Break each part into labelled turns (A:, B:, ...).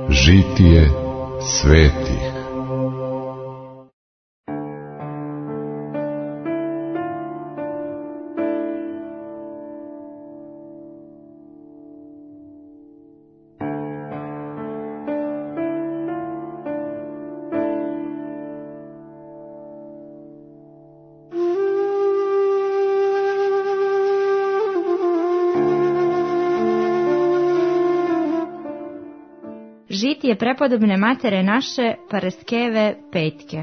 A: Žitije svetih.
B: Žitije prepodobne matere naše Paraskeve Petke.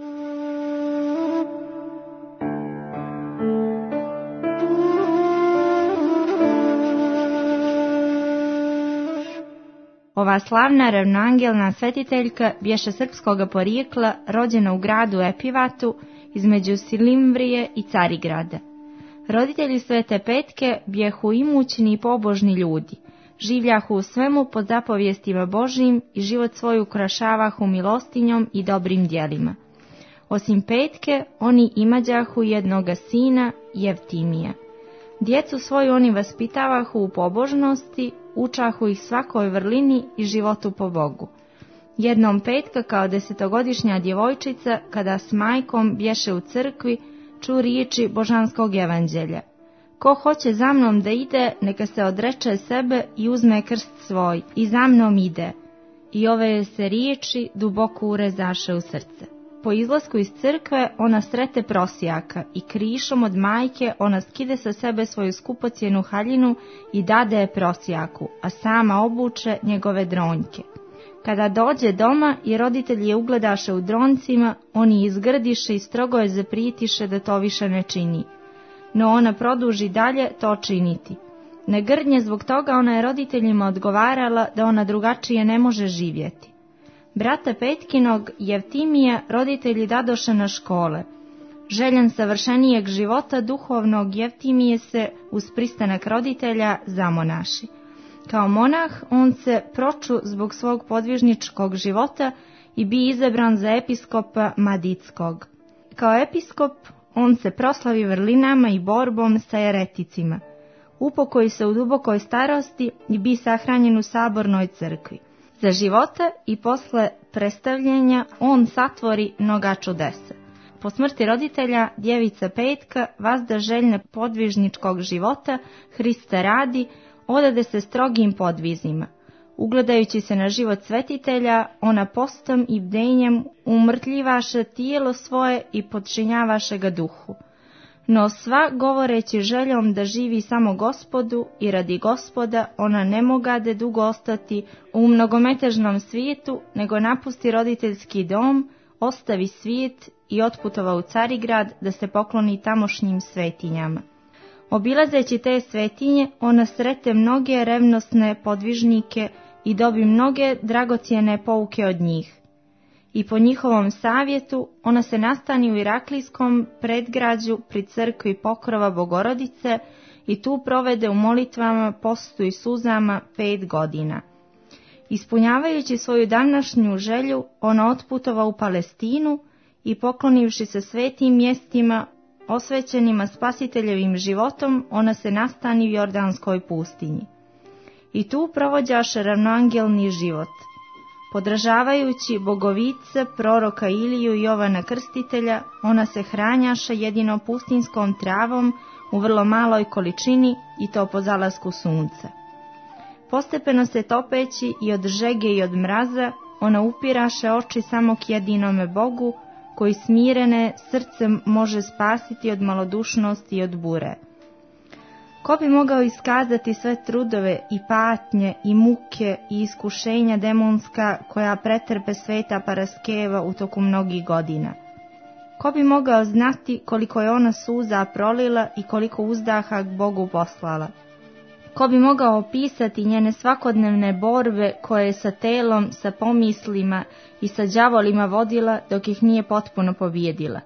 B: Ova slavna ravnoangelna svetiteljka bješe srpskoga porijekla, rođena u gradu Epivatu između Silimvrije i Carigrada. Roditelji Svete Petke bjehu imućni i pobožni ljudi. Življahu u svemu pod zapovjestima Božjim i život svoj ukrašavahu milostinjom i dobrim djelima. Osim Petke, oni imađahu jednoga sina, Jevtimija. Djecu svoju oni vaspitavahu u pobožnosti, učahu ih svakoj vrlini i životu po Bogu. Jednom Petka kao 10-godišnja djevojčica, kada s majkom bješe u crkvi, ču riječi božanskog evanđelja. Ko hoće za mnom da ide, neka se odreče sebe i uzme krst svoj, i za mnom ide. I ove se riječi duboko urezaše u srce. Po izlasku iz crkve ona srete prosjaka i krišom od majke ona skide sa sebe svoju skupocjenu haljinu i dade je prosjaku, a sama obuče njegove dronjke. Kada dođe doma i roditelji je ugledaše u droncima, oni izgrdiše i strogo je zapritiše da to više ne čini. No ona produži dalje to činiti. Ne grdnje zbog toga ona je roditeljima odgovarala da ona drugačije ne može živjeti. Brata Petkinog, Jevtimija, roditelji dadoše na škole. Željan savršenijeg života duhovnog Jevtimije se, uz pristanak roditelja, zamonaši. Kao monah on se proču zbog svog podvižničkog života i bi izabran za episkopa Maditskog. Kao episkop on se proslavi vrlinama i borbom sa jereticima. Upokoji se u dubokoj starosti i bi sahranjen u sabornoj crkvi. Za života i posle predstavljenja on satvori mnoga čudesa. Po smrti roditelja, djevica Petka, vazda željna podvižničkog života, Hrista radi, odade se strogim podvizima. Ugledajući se na život svetitelja, ona postom i bdenjem umrtljivaše tijelo svoje i podčinjavaše ga duhu. No sva govoreći željom da živi samo Gospodu i radi Gospoda, ona ne mogade dugo ostati u mnogometežnom svijetu, nego napusti roditeljski dom, ostavi svijet i otputova u Carigrad da se pokloni tamošnjim svetinjama. Obilazeći te svetinje, ona srete mnoge revnosne podvižnike i dobi mnoge dragocjene pouke od njih. I po njihovom savjetu ona se nastani u Iraklijskom predgrađu pri crkvi Pokrova Bogorodice i tu provede u molitvama, postu i suzama 5 godina. Ispunjavajući svoju današnju želju, ona otputova u Palestinu i poklonivši se svetim mjestima osvećenima spasiteljevim životom, ona se nastani u Jordanskoj pustinji. I tu provođaše ravnoangelni život. Podražavajući bogovice, proroka Iliju i Jovana Krstitelja, ona se hranjaše jedino pustinskom travom u vrlo maloj količini i to po zalasku sunca. Postepeno se topeći i od žege i od mraza, ona upiraše oči samo k jedinome Bogu, koji smirene srcem može spasiti od malodušnosti i od bure. Ko bi mogao iskazati sve trudove i patnje i muke i iskušenja demonska koja pretrpe sveta Paraskeva u toku mnogih godina? Ko bi mogao znati koliko je ona suza prolila i koliko uzdaha k Bogu poslala? Ko bi mogao opisati njene svakodnevne borbe koje je sa telom, sa pomislima i sa đavolima vodila dok ih nije potpuno pobijedila?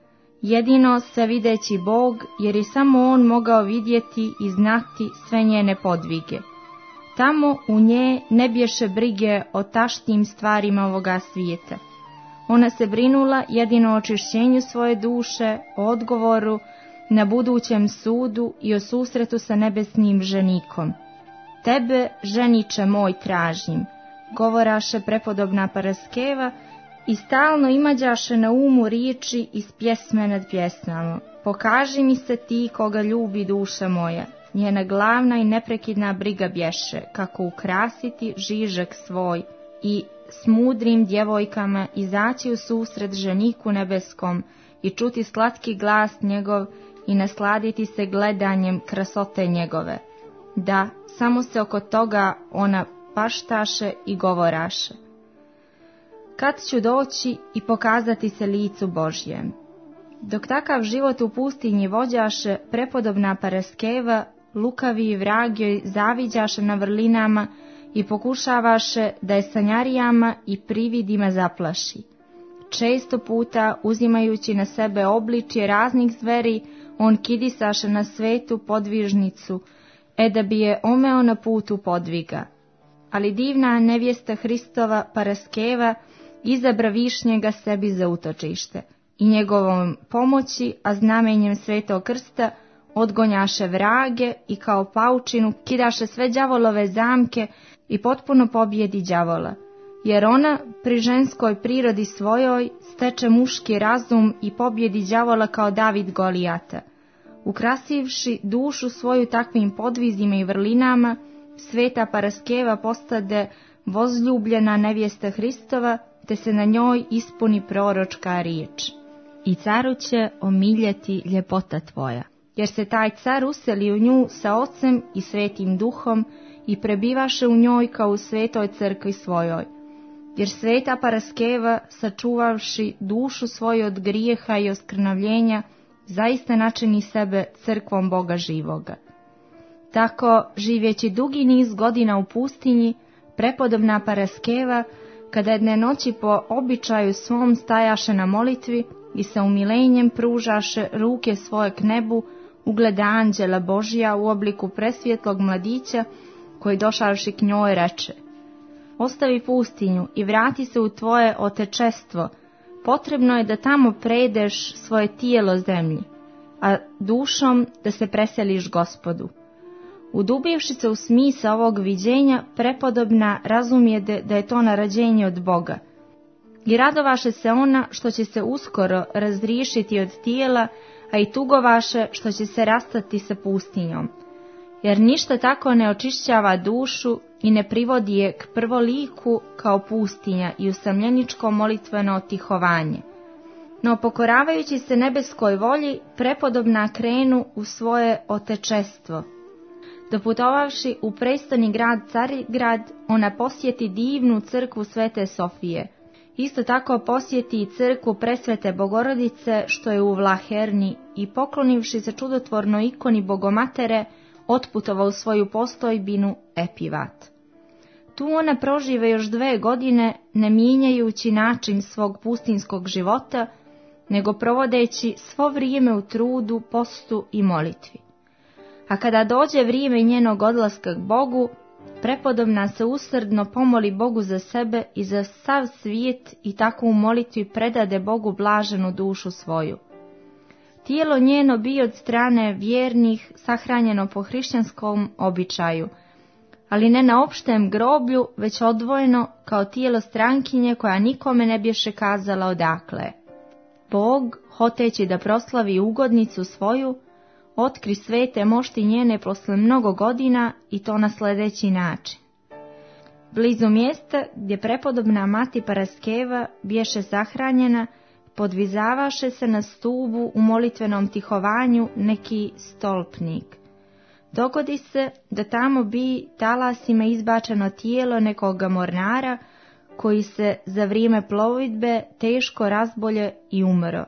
B: Jedino sve videći Bog, jer je samo on mogao vidjeti i znati sve njene podvige. Tamo u nje ne bješe brige o taštim stvarima ovoga svijeta. Ona se brinula jedino o očišćenju svoje duše, o odgovoru na budućem sudu i o susretu sa nebesnim ženikom. Tebe, ženiče moj, tražim. govoraše prepodobna Paraskeva, i stalno imađaše na umu riječi iz pjesme nad pjesmama. Pokaži mi se ti koga ljubi duša moja. Njena glavna i neprekidna briga bješe kako ukrasiti žižak svoj i s mudrim djevojkama izaći u susret ženiku nebeskom i čuti slatki glas njegov i nasladiti se gledanjem krasote njegove. Da, samo se oko toga ona paštaše i govoraše. Kad ću doći i pokazati se licu Božjem? Dok takav život u pustinji vođaše, prepodobna Paraskeva, lukavi vrag joj zaviđaše na vrlinama i pokušavaše da je sanjarijama i prividima zaplaši. Često puta, uzimajući na sebe obličje raznih zveri, on kidisaše na svetu podvižnicu, da bi je omeo na putu podviga. Ali divna nevjesta Hristova Paraskeva izabra višnjega sebi za utočište i njegovom pomoći, a znamenjem Svetog krsta, odgonjaše vrage i kao paučinu kidaše sve đavolove zamke i potpuno pobjedi đavola, jer ona pri ženskoj prirodi svojoj steče muški razum i pobjedi đavola kao David Golijata. Ukrasivši dušu svoju takvim podvizima i vrlinama, sveta Paraskeva postade vozljubljena nevjesta Hristova, te se na njoj ispuni proročka riječ. I caru će omiljeti ljepota tvoja, jer se taj car useli u nju sa Ocem i Svetim Duhom i prebivaše u njoj kao u svetoj crkvi svojoj. Jer sveta Paraskeva, sačuvavši dušu svoju od grijeha i oskrnavljenja, zaista načini sebe crkvom Boga živoga. Tako, živjeći dugi niz godina u pustinji, prepodobna Paraskeva, kada jedne noći po običaju svom stajaše na molitvi i sa umilenjem pružaše ruke svoje k nebu, ugleda anđela Božija u obliku presvjetlog mladića, koji došavši k njoj reče: ostavi pustinju i vrati se u tvoje otečestvo, potrebno je da tamo predeš svoje tijelo zemlji, a dušom da se preseliš Gospodu. Udubivši se u smisao ovog viđenja, prepodobna razumijede da je to naređenje od Boga. I radovaše se ona što će se uskoro razriješiti od tijela, a i tugovaše što će se rastati sa pustinjom. Jer ništa tako ne očišćava dušu i ne privodi je k prvoliku kao pustinja i usamljeničko molitveno otihovanje. No pokoravajući se nebeskoj volji, prepodobna krenu u svoje otečestvo. Doputovavši u prestoni grad Carigrad, ona posjeti divnu crkvu Svete Sofije. Isto tako posjeti i crkvu Presvete Bogorodice, što je u Vlaherni, i poklonivši se čudotvornoj ikoni Bogomatere, otputova u svoju postojbinu Epivat. Tu ona prožive još 2 godine, ne mijenjajući način svog pustinskog života, nego provodeći svo vrijeme u trudu, postu i molitvi. A kada dođe vrijeme njenog odlaska k Bogu, prepodobna se usrdno pomoli Bogu za sebe i za sav svijet i tako u molitvi predade Bogu blaženu dušu svoju. Tijelo njeno bi od strane vjernih sahranjeno po hrišćanskom običaju, ali ne na opštem groblju, već odvojeno kao tijelo strankinje koja nikome ne bješe kazala odakle. Bog, hoteći da proslavi ugodnicu svoju, otkri svete mošti njene posle mnogo godina i to na sljedeći način. Blizu mjesta gdje prepodobna mati Paraskeva bješe sahranjena, podvizavaše se na stubu u molitvenom tihovanju neki stolpnik. Dogodi se da tamo bi talasima izbačeno tijelo nekoga mornara, koji se za vrijeme plovidbe teško razbolje i umro.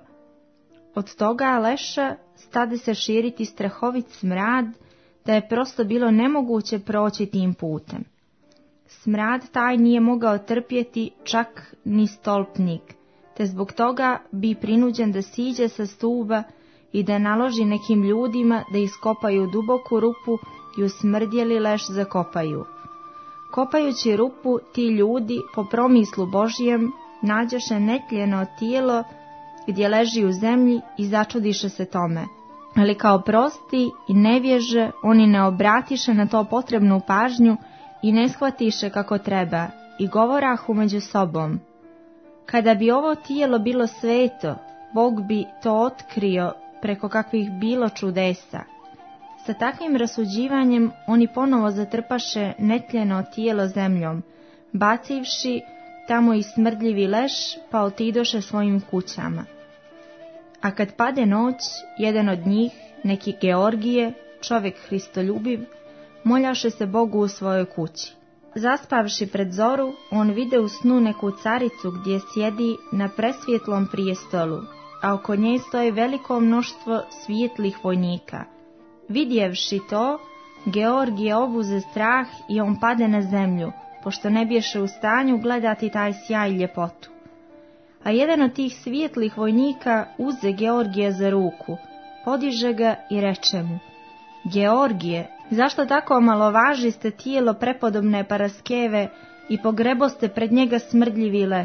B: Od toga leša stade se širiti strahovit smrad, da je prosto bilo nemoguće proći tim putem. Smrad taj nije mogao trpjeti čak ni stolpnik, te zbog toga bi prinuđen da siđe sa stuba i da naloži nekim ljudima da iskopaju duboku rupu i u smrdjeli leš zakopaju. Kopajući rupu, ti ljudi, po promislu Božijem, nađoše netljeno tijelo gdje leži u zemlji i začudiše se tome. Ali kao prosti i nevježe, oni ne obratiše na to potrebnu pažnju i ne shvatiše kako treba, i govorahu među sobom: kada bi ovo tijelo bilo sveto, Bog bi to otkrio preko kakvih bilo čudesa. Sa takvim rasuđivanjem oni ponovo zatrpaše netljeno tijelo zemljom, bacivši tamo i smrdljivi leš, pa otidoše svojim kućama. A kad pade noć, jedan od njih, neki Georgije, čovjek hristoljubiv, moljaše se Bogu u svojoj kući. Zaspavši pred zoru, on vide u snu neku caricu gdje sjedi na presvjetlom prijestolu, a oko nje stoji veliko mnoštvo svijetlih vojnika. Vidjevši to, Georgije obuze strah i on pade na zemlju, pošto ne biješe u stanju gledati taj sjaj i ljepotu. A jedan od tih svijetlih vojnika uze Georgija za ruku, podiže ga i reče mu: Georgije, zašto tako omalovažiste tijelo prepodobne Paraskeve i pogreboste pred njega smrdljivi leš?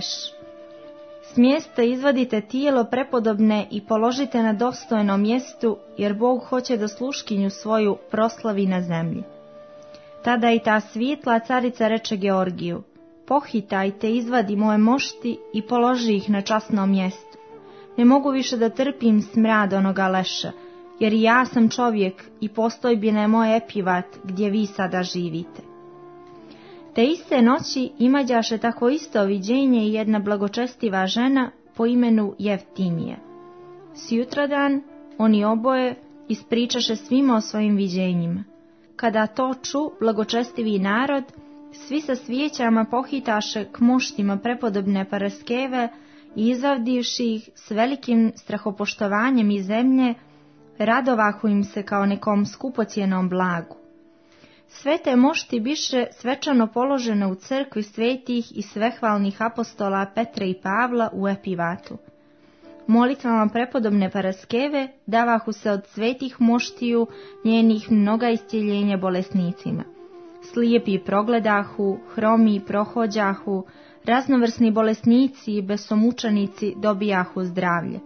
B: Smjeste izvadite tijelo prepodobne i položite na dostojnom mjestu, jer Bog hoće da sluškinju svoju proslavi na zemlji. Tada i ta svijetla carica reče Georgiju: pohitajte, izvadi moje mošti i položi ih na časnom mjestu. Ne mogu više da trpim smrad onoga leša, jer i ja sam čovjek i postojbina je moj Epivat gdje vi sada živite. Te iste noći imađaše tako isto viđenje i jedna blagočestiva žena po imenu Jeftinija. Sjutradan oni oboje ispričaše svima o svojim viđenjima. Kada to ču blagočestivi narod, svi sa svijećama pohitaše k moštima prepodobne Paraskeve i izvadivši ih s velikim strahopoštovanjem iz zemlje, radovahu im se kao nekom skupocijenom blagu. Sve te mošti biše svečano položene u crkvi svetih i svehvalnih apostola Petra i Pavla u Epivatu. Molitvama prepodobne Paraskeve davahu se od svetih moštiju njenih mnoga iscjeljenja bolesnicima. Slijepi progledahu, hromi prohođahu, raznovrsni bolesnici i besomučenici dobijahu zdravlje.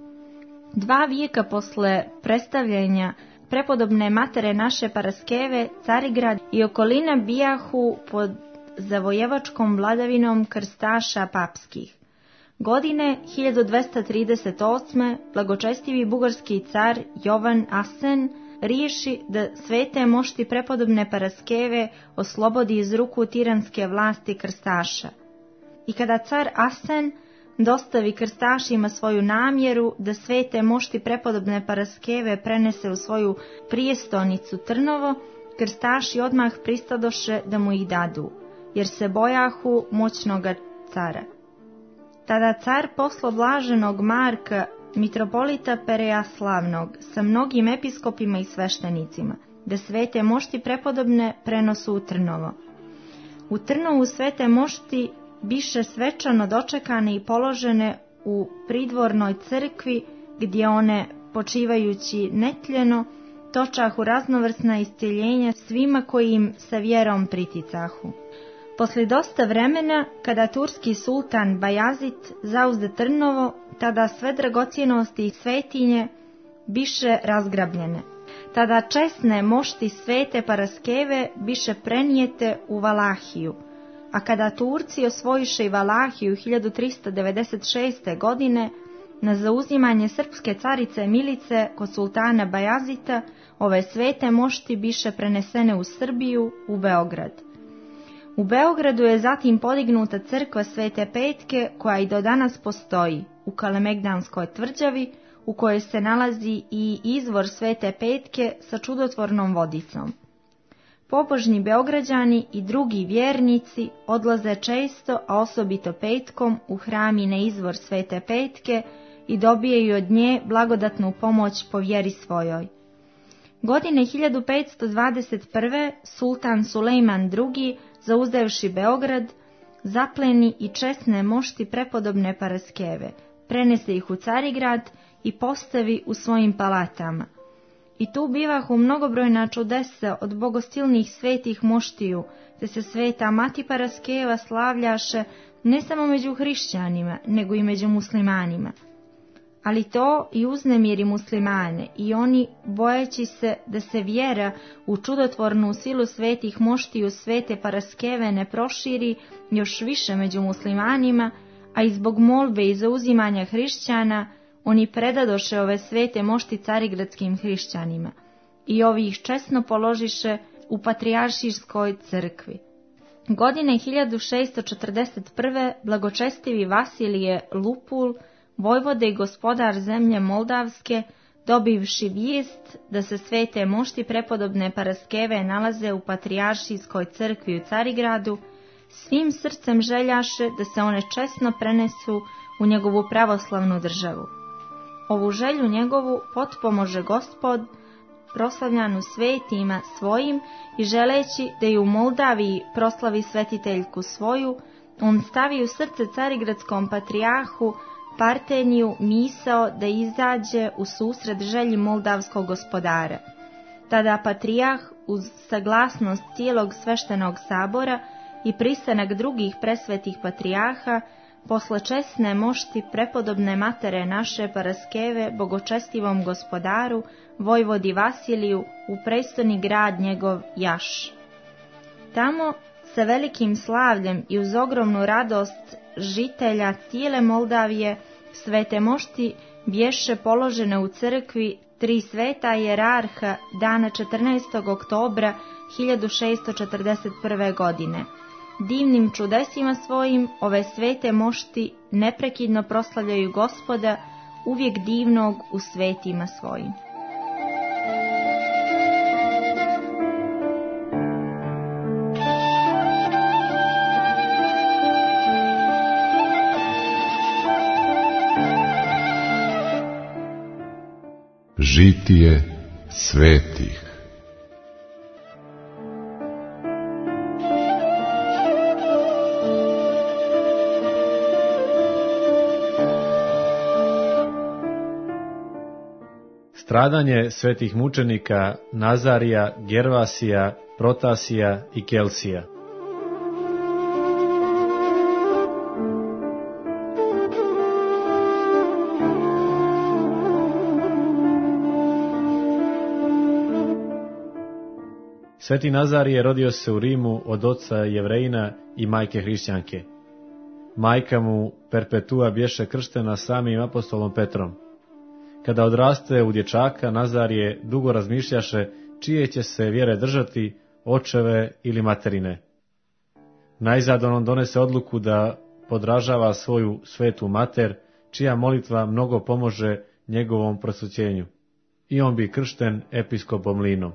B: 2 vijeka posle predstavljenja prepodobne matere naše Paraskeve, Carigrad i okolina bijahu pod zavojevačkom vladavinom krstaša papskih. Godine 1238. blagočestivi bugarski car Jovan Asen riješi da svete mošti prepodobne Paraskeve oslobodi iz ruku tiranske vlasti krstaša. I kada car Asen dostavi krstašima svoju namjeru da svete mošti prepodobne Paraskeve prenese u svoju prijestolnicu Trnovo, krstaši odmah pristadoše da mu ih dadu, jer se bojahu moćnoga cara. Tada car poslo blaženog Marka, mitropolita Perejaslavnog, sa mnogim episkopima i sveštenicima, da svete mošti prepodobne prenosu u Trnovo. U Trnovu svete mošti biše svečano dočekane i položene u pridvornoj crkvi, gdje one, počivajući netljeno, točahu raznovrsna iscjeljenja svima koji im sa vjerom priticahu. Poslije dosta vremena, kada turski sultan Bajazit zauzde Trnovo, tada sve dragocjenosti i svetinje biše razgrabljene. Tada česne mošti svete Paraskeve biše prenijete u Valahiju, a kada Turci osvojiše i Valahiju 1396. godine, na zauzimanje srpske carice Milice kod sultana Bajazita, ove svete mošti biše prenesene u Srbiju, u Beograd. U Beogradu je zatim podignuta crkva Svete Petke, koja i do danas postoji, u Kalemegdanskoj tvrđavi, u kojoj se nalazi i izvor Svete Petke sa čudotvornom vodicom. Pobožni Beograđani i drugi vjernici odlaze često, a osobito petkom, u hrami na izvor Svete Petke i dobijaju od nje blagodatnu pomoć po vjeri svojoj. Godine 1521. sultan Sulejman II, zauzevši Beograd, zapleni i česne mošti prepodobne Paraskeve, prenese ih u Carigrad i postavi u svojim palatama. I tu bivahu mnogobrojna čudesa od bogostilnih svetih moštiju, te se sveta mati Paraskeva slavljaše ne samo među hrišćanima, nego i među muslimanima. Ali to i uznemiri muslimane i oni, bojeći se da se vjera u čudotvornu silu svetih moštiju svete Paraskeve ne proširi još više među muslimanima, a i zbog molbe i zauzimanja hrišćana, oni predadoše ove svete mošti carigradskim hrišćanima i ovi ih česno položiše u patrijaršijskoj crkvi. Godine 1641. blagočestivi Vasilije Lupul, vojvode i gospodar zemlje Moldavske, dobivši vijest da se svete mošti prepodobne Paraskeve nalaze u patrijaršijskoj crkvi u Carigradu, svim srcem željaše da se one česno prenesu u njegovu pravoslavnu državu. Ovu želju njegovu potpomože Gospod, proslavljanu svetima svojim, i želeći da ju u Moldaviji proslavi svetiteljku svoju, on stavi u srce carigradskom patrijarhu Parteniju misao da izađe u susret želji moldavskog gospodara. Tada patrijarh, uz saglasnost cijelog sveštenog sabora i pristanak drugih presvetih patrijarha, posle česne mošti prepodobne matere naše Paraskeve bogočestivom gospodaru, vojvodi Vasiliju, u prestoni grad njegov Jaš. Tamo sa velikim slavljem i uz ogromnu radost žitelja cijele Moldavije svete mošti bješe položene u crkvi 3 sveta jerarha dana 14. oktobra 1641. godine. Divnim čudesima svojim ove svete mošti neprekidno proslavljaju Gospoda, uvijek divnog u svetima svojim.
A: Žitije svetih.
C: Stradanje svetih mučenika Nazarija, Gervasija, Protasija i Kelsija. Sveti Nazarije rodio se u Rimu od oca Jevrejina i majke hrišćanke. Majka mu Perpetua bješe krštena samim apostolom Petrom. Kada odraste u dječaka, Nazarije dugo razmišljaše čije će se vjere držati, očeve ili materine. Najzad on donese odluku da podražava svoju svetu mater, čija molitva mnogo pomože njegovom prosvećenju. I on bi kršten episkopom Linom.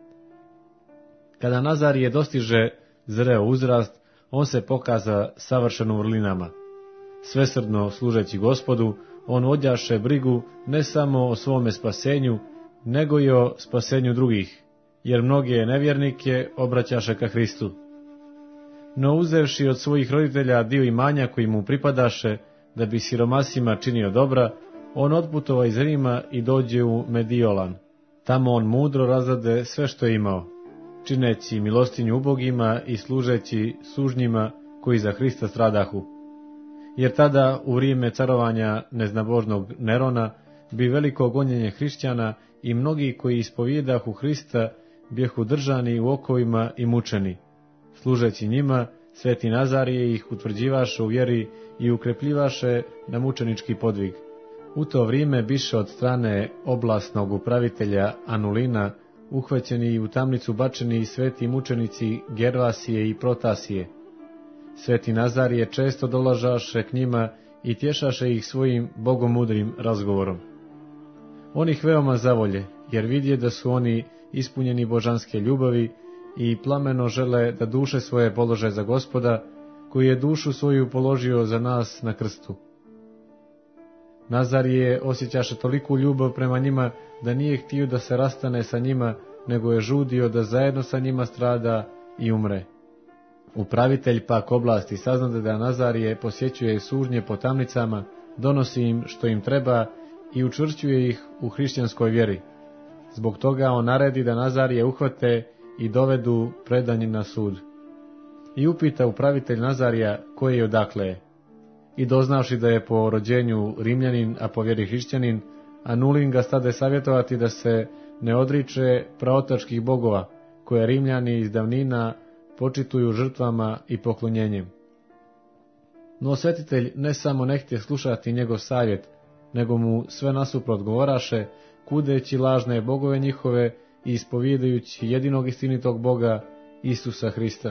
C: Kada Nazarije dostiže zreo uzrast, on se pokaza savršen u vrlinama. Svesrdno služeći Gospodu, on vodjaše brigu ne samo o svome spasenju, nego i o spasenju drugih, jer mnoge nevjernike obraćaše ka Hristu. No uzevši od svojih roditelja dio imanja koji mu pripadaše, da bi siromasima činio dobra, on otputova iz Rima i dođe u Mediolan. Tamo on mudro razade sve što je imao, čineći milostinju ubogima i služeći sužnjima koji za Hrista stradahu. Jer tada u vrijeme carovanja neznabožnog Nerona bi veliko gonjenje hrišćana i mnogi koji ispovjedahu Hrista bjehu držani u okovima i mučeni. Služeći njima, sveti Nazarije ih utvrđivaše u vjeri i ukrepljivaše na mučenički podvig. U to vrijeme biše od strane oblasnog upravitelja Anulina uhvaćeni i u tamnicu bačeni sveti mučenici Gervasije i Protasije. Sveti Nazarije često dolažaše k njima i tješaše ih svojim bogomudrim razgovorom. On ih veoma zavolje, jer vidje da su oni ispunjeni božanske ljubavi i plameno žele da duše svoje polože za Gospoda, koji je dušu svoju položio za nas na krstu. Nazarije osjećaše toliku ljubav prema njima da nije htio da se rastane sa njima, nego je žudio da zajedno sa njima strada i umre. Upravitelj pak oblasti saznade da Nazarije posjećuje sužnje po tamnicama, donosi im što im treba i učvršćuje ih u hrišćanskoj vjeri. Zbog toga on naredi da Nazarije uhvate i dovedu predanje na sud. I upita upravitelj Nazarija koje je odakle je. i doznavši da je po rođenju Rimljanin, a po vjeri hrišćanin, Anulin ga stade savjetovati da se ne odriče praotačkih bogova, koje Rimljani iz davnina počituju žrtvama i poklonjenjem. No svetitelj ne samo ne htje slušati njegov savjet, nego mu sve nasuprot govoraše, kudeći lažne bogove njihove i ispovijedajući jedinog istinitog Boga, Isusa Hrista.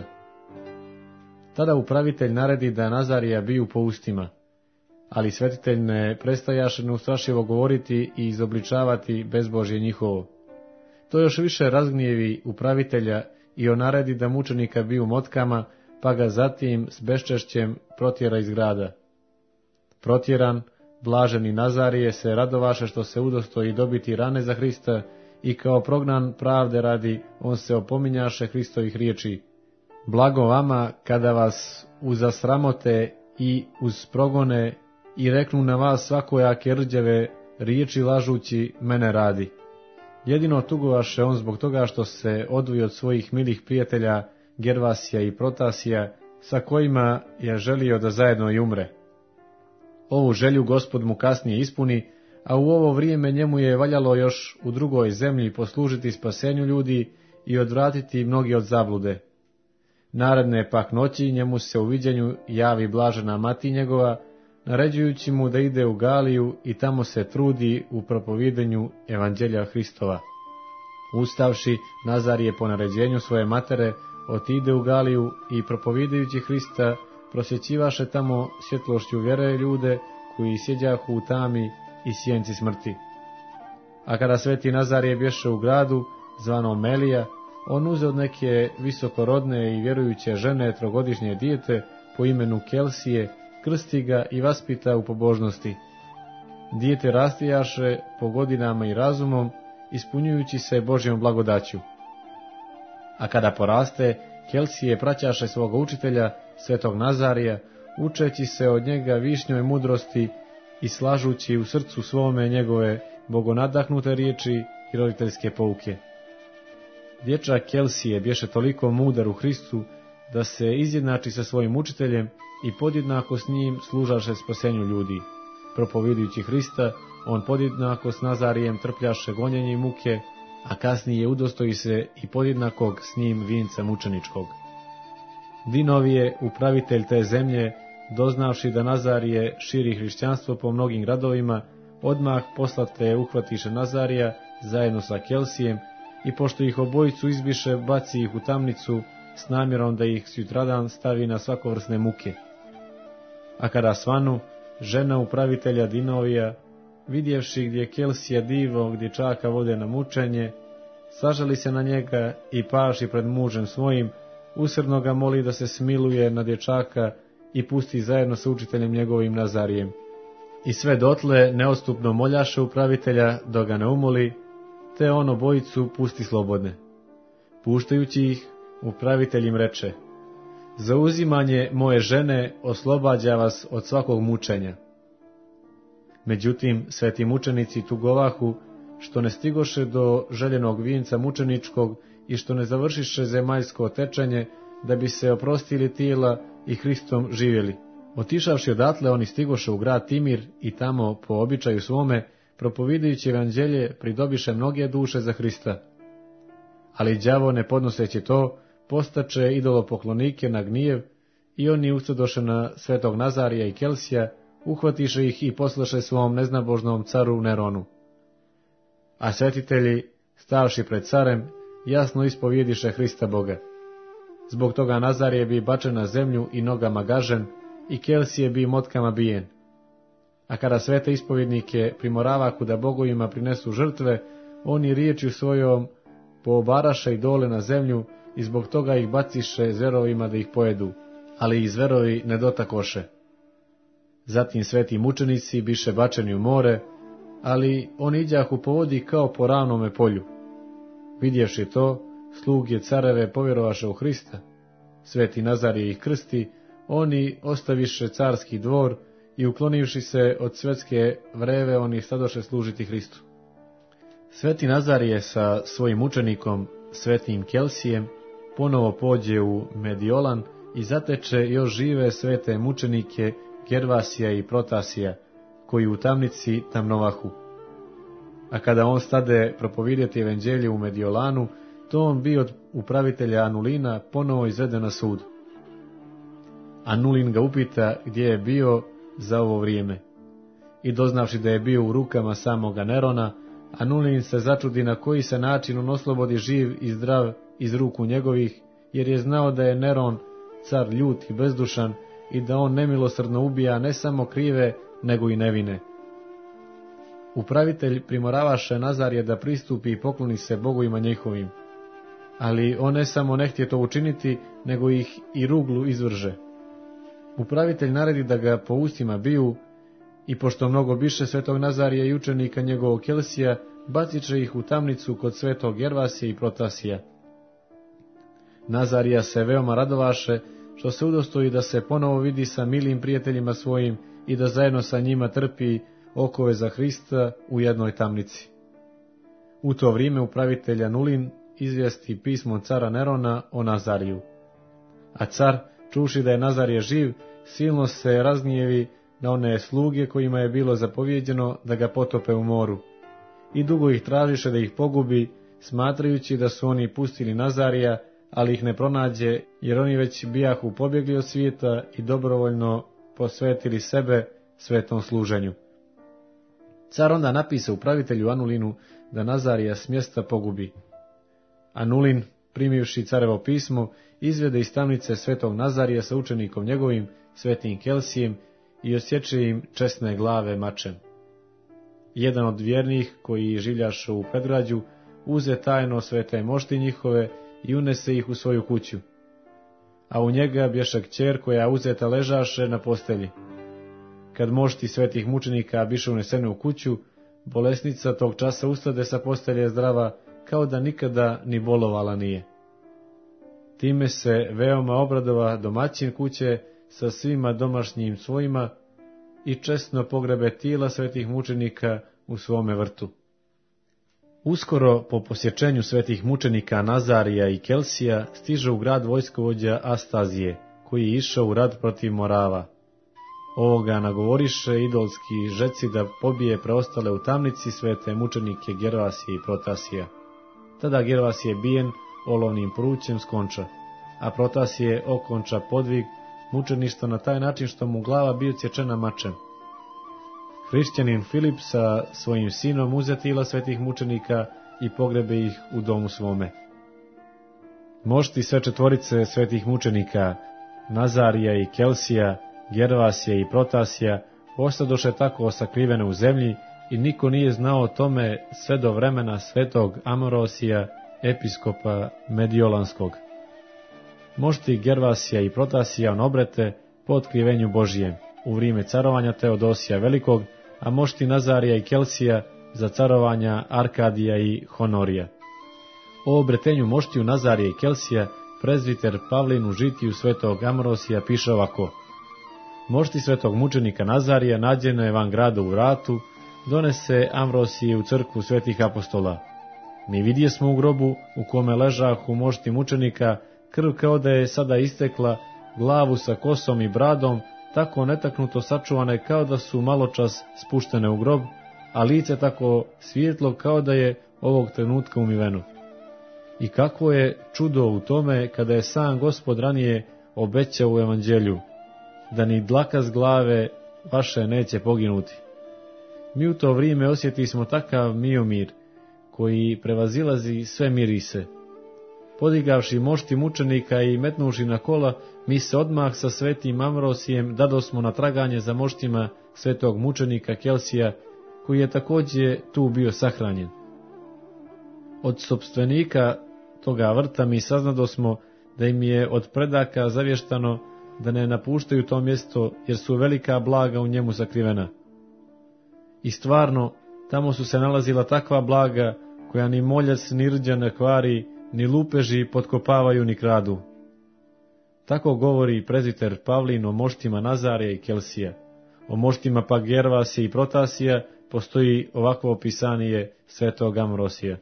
C: Tada upravitelj naredi da Nazarija biju po ustima, ali svetitelj ne prestajaše neustrašivo govoriti i izobličavati bezbožje njihovo. To još više razgnjevi upravitelja i on naredi da mučenika biju motkama, pa ga zatim s beščešćem protjera iz grada. Protjeran, blaženi Nazarije se radovaše što se udostoji dobiti rane za Hrista i kao prognan pravde radi on se opominjaše Hristovih riječi. Blago vama kada vas uzasramote i uz progone i reknu na vas svakojake rđave riječi lažući mene radi. Jedino tugovaše on zbog toga što se odvoji od svojih milih prijatelja Gervasija i Protasija, sa kojima je želio da zajedno i umre. Ovu želju Gospod mu kasnije ispuni, a u ovo vrijeme njemu je valjalo još u drugoj zemlji poslužiti spasenju ljudi i odvratiti mnogi od zablude. Naredne pak noći njemu se u viđenju javi blažena mati njegova, naređujući mu da ide u Galiju i tamo se trudi u propovijedanju evanđelja Hristova. Ustavši, Nazarije po naređenju svoje matere otide u Galiju i propovijedajući Hrista prosjećivaše tamo svjetlošću vjere ljude koji sjeđahu u tami i sjenci smrti. A kada sveti Nazarije bješe u gradu, zvano Melija, on uze od neke visokorodne i vjerujuće žene trogodišnje dijete po imenu Kelsije, krsti ga i vaspita u pobožnosti. Dijete rastijaše po godinama i razumom, ispunjujući se Božjom blagodaću. A kada poraste, Kelsije praćaše svoga učitelja, svetog Nazarija, učeći se od njega višnjoj mudrosti i slažući u srcu svome njegove bogonadahnute riječi i roditeljske pouke. Dječak Kelsije bješe toliko mudar u Hristu da se izjednači sa svojim učiteljem i podjednako s njim služaše spasenju ljudi. Propovidujući Hrista, on podjednako s Nazarijem trpljaše gonjenje i muke, a kasnije udostoji se i podjednakog s njim vinca mučeničkog. Dinovije, upravitelj te zemlje, doznavši da Nazarije širi hrišćanstvo po mnogim gradovima, odmah poslate uhvatiše Nazarija zajedno sa Kelsijem i pošto ih obojicu izbiše, baci ih u tamnicu s namjerom da ih sutradan stavi na svakovrsne muke. A kada svanu, žena upravitelja Dinovija, vidjevši gdje Kelsija divog dječaka vode na mučenje, sažali se na njega i paši pred mužem svojim, usrdno ga moli da se smiluje na dječaka i pusti zajedno sa učiteljem njegovim Nazarijem. I sve dotle neostupno moljaše upravitelja da ga ne umoli, te on obojicu pusti slobodne. Puštajući ih, upravitelj im reče: za uzimanje moje žene oslobađa vas od svakog mučenja. Međutim, sveti mučenici tugovahu, što ne stigoše do željenog vinca mučeničkog i što ne završiše zemaljsko tečenje, da bi se oprostili tijela i Hristom živjeli. Otišavši odatle, oni stigoše u grad Timir i tamo, po običaju svome, propovidajući evanđelje, pridobiše mnoge duše za Hrista. Ali đavo, ne podnoseći to, postače idolopoklonike na gnjev i oni ustadoše na svetog Nazarija i Kelsija, uhvatiše ih i poslaše svom neznabožnom caru Neronu. A svetitelji, stavši pred carem, jasno ispovijediše Hrista Boga. Zbog toga Nazarije bi bačen na zemlju i nogama gažen, i Kelsije bi motkama bijen. A kada svete ispovjednike primoravaku da bogovima prinesu žrtve, oni riječju svojom poobaraše i dole na zemlju i zbog toga ih baciše zverovima da ih pojedu, ali ih zverovi ne dotakoše. Zatim sveti mučenici biše bačeni u more, ali oni iđahu po vodi kao po ravnome polju. Vidjevši to, sluge careve povjerovaše u Hrista. Sveti Nazarije ih krsti, oni ostaviše carski dvor i uklonivši se od svetske vreve, oni stadoše služiti Hristu. Sveti Nazarije sa svojim učenikom, svetim Kelsijem, ponovo pođe u Mediolan i zateče još žive svete mučenike Gervasija i Protasija, koji u tamnici tamnovahu. A kada on stade propovidjeti evanđelje u Mediolanu, to on bi od upravitelja Anulina ponovo izveden na sud. Anulin ga upita gdje je bio za ovo vrijeme. I doznavši da je bio u rukama samoga Nerona, Anulin se začudi na koji se način on oslobodi živ i zdrav iz ruku njegovih, jer je znao da je Neron car ljut i bezdušan i da on nemilosrdno ubija ne samo krive, nego i nevine. Upravitelj primoravaše Nazarija da pristupi i pokloni se bogovima njihovim, ali on ne samo ne htje to učiniti, nego ih i ruglu izvrže. Upravitelj naredi da ga po ustima biju, i pošto mnogo biše svetog Nazarija i učenika njegovog Kelsija, baciće ih u tamnicu kod svetog Gervasija i Protasija. Nazarija se veoma radovaše, što se udostoji da se ponovo vidi sa milim prijateljima svojim i da zajedno sa njima trpi okove za Hrista u jednoj tamnici. U to vrijeme upravitelj Anulin izvijesti pismom cara Nerona o Nazariju. A car, čuši da je Nazarije živ, silno se razgnijevi na one sluge kojima je bilo zapovjeđeno da ga potope u moru. I dugo ih tražiše da ih pogubi, smatrajući da su oni pustili Nazarija, ali ih ne pronađe, jer oni već bijahu pobjegli od svijeta i dobrovoljno posvetili sebe svetom služenju. Car onda napisa upravitelju Anulinu da Nazarija s mjesta pogubi. Anulin, primivši carevo pismo, izvede iz tamnice svetog Nazarija sa učenikom njegovim, svetim Kelsijem, i osječe im česne glave mačem. Jedan od vjernih, koji življaše u predgrađu, uze tajno svete mošti njihove i unese ih u svoju kuću. A u njega bješe kćer koja uzeta ležaše na postelji. Kad mošti svetih mučenika biše unesene u kuću, bolesnica tog časa ustade sa postelje zdrava, kao da nikada ni bolovala nije. Time se veoma obradova domaćin kuće sa svima domašnjim svojima i česno pogrebe tijela svetih mučenika u svome vrtu. Uskoro po posječenju svetih mučenika Nazarija i Kelsija stiže u grad vojskovođa Astazije, koji je išao u rat protiv Morava. Ovoga nagovoriše idolski žeci da pobije preostale u tamnici svete mučenike Gervasija i Protasija. Tada Gervasije bijen olovnim prućem skonča, a Protasije okonča podvig mučeništva na taj način što mu glava bio odsječena mačem. Hrišćanin Filip sa svojim sinom uze tijela svetih mučenika i pogrebe ih u domu svome. Mošti sve četvorice svetih mučenika, Nazarija i Kelsija, Gervasija i Protasija, ostadoše tako sakrivene u zemlji i niko nije znao o tome sve do vremena svetog Amorosija, episkopa Mediolanskog. Mošti Gervasija i Protasija on obrete po otkrivenju Božijem u vrijeme carovanja Teodosija Velikog, a mošti Nazarija i Kelsija za carovanja Arkadija i Honorija. O obretenju moštiju Nazarija i Kelsija prezviter Pavlin u žitiju svetog Amorosija piše ovako: mošti svetog mučenika Nazarija nađeno je van grada u vratu, donese Amrosije u crkvu svetih apostola. Mi vidje smo u grobu u kome ležahu mošti mučenika, krv kao da je sada istekla, glavu sa kosom i bradom, tako netaknuto sačuvane kao da su maločas spuštene u grob, a lice tako svijetlo kao da je ovog trenutka umiveno. I kakvo je čudo u tome kada je sam Gospod ranije obećao u evanđelju, da ni dlaka s glave vaše neće poginuti. Mi u to vrijeme osjeti smo takav miomir, koji prevazilazi sve mirise. Podigavši mošti mučenika i metnuši na kola, mi se odmah sa svetim Amrosijem dadosmo na traganje za moštima svetog mučenika Kelsija, koji je također tu bio sahranjen. Od sopstvenika toga vrta mi saznadosmo da im je od predaka zavještano da ne napuštaju to mjesto, jer su velika blaga u njemu sakrivena. I stvarno, tamo su se nalazila takva blaga, koja ni moljac ni rđa ne kvari, ni lupeži potkopavaju ni kradu. Tako govori prezviter Pavlin o moštima Nazarija i Kelsija. O moštima pa Gervasija i Protasija postoji ovakvo opisanje svetog Amrosija.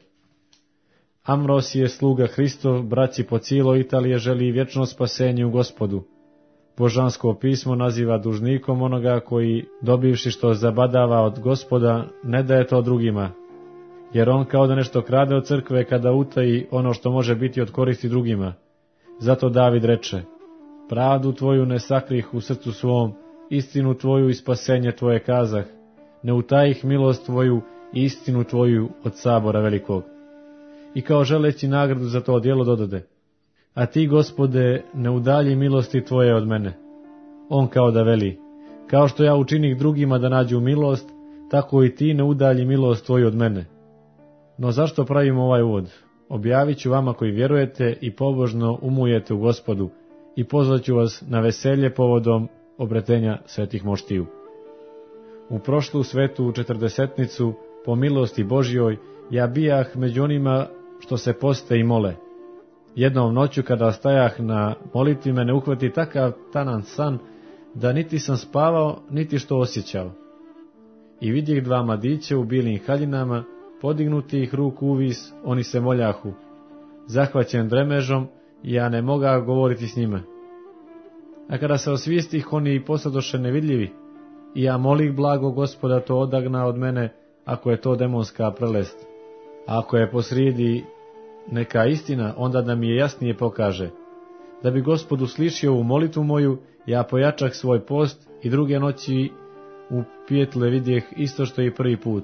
C: Amrosije, sluga Hristov, braći po cijeloj Italije, želi vječno spasenje u Gospodu. Božansko pismo naziva dužnikom onoga koji, dobivši što zabadava od Gospoda, ne daje to drugima, jer on kao da nešto krade od crkve kada utaji ono što može biti od koristi drugima. Zato David reče: pravdu tvoju ne sakrih u srcu svom, istinu tvoju i spasenje tvoje kazah, ne utajih milost tvoju i istinu tvoju od sabora velikog. I kao želeći nagradu za to djelo dodade: a ti, Gospode, ne udalji milosti tvoje od mene. On kao da veli: kao što ja učinih drugima da nađu milost, tako i ti ne udalji milost tvoju od mene. No zašto pravimo ovaj uvod? Objavit ću vama koji vjerujete i pobožno umujete u Gospodu, i pozvaću vas na veselje povodom obretenja svetih moštiju. U prošlu svetu četrdesetnicu, po milosti Božjoj, ja bijah među onima što se poste i mole. Jednom noću kada stajah na molitvi me ne uhvati takav tanan san, da niti sam spavao, niti što osjećao. I vidjeh dva mladića u bijelim haljinama, podignuti ih ruku uvis, oni se moljahu. Zahvaćen dremežom, ja ne moga govoriti s njima. A kada se osvijestih, oni posadoše nevidljivi, i ja molih blago Gospoda to odagna od mene, ako je to demonska prelest. A ako je posrijedi neka istina, onda da mi je jasnije pokaže. Da bi Gospod uslišio ovu molitvu moju, ja pojačah svoj post i druge noći u pijetle vidjeh isto što i prvi put.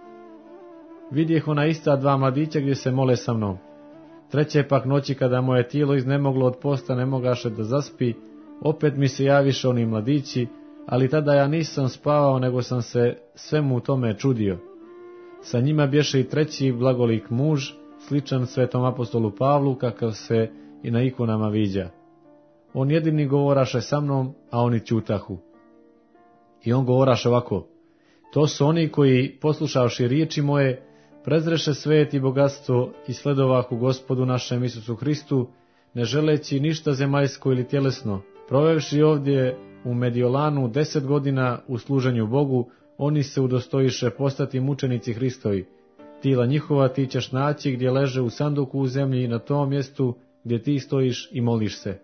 C: Vidjeh ona ista dva mladića gdje se mole sa mnom. Treće pak noći kada moje tijelo iznemoglo od posta ne mogaše da zaspi, opet mi se javiše oni mladići, ali tada ja nisam spavao, nego sam se svemu tome čudio. Sa njima bješe i treći blagolik muž, sličan svetom apostolu Pavlu, kakav se i na ikonama viđa. On jedini govoraše sa mnom, a oni ćutahu. I on govoraše ovako: to su oni koji, poslušavši riječi moje, prezreše svet i bogatstvo i sledovahu Gospodu našem Isusu Hristu, ne želeći ništa zemaljsko ili tjelesno. Provevši ovdje u Mediolanu 10 godina u služenju Bogu, oni se udostojiše postati mučenici Hristovi. Tila njihova ti ćeš naći gdje leže u sanduku u zemlji, na tom mjestu gdje ti stojiš i moliš se.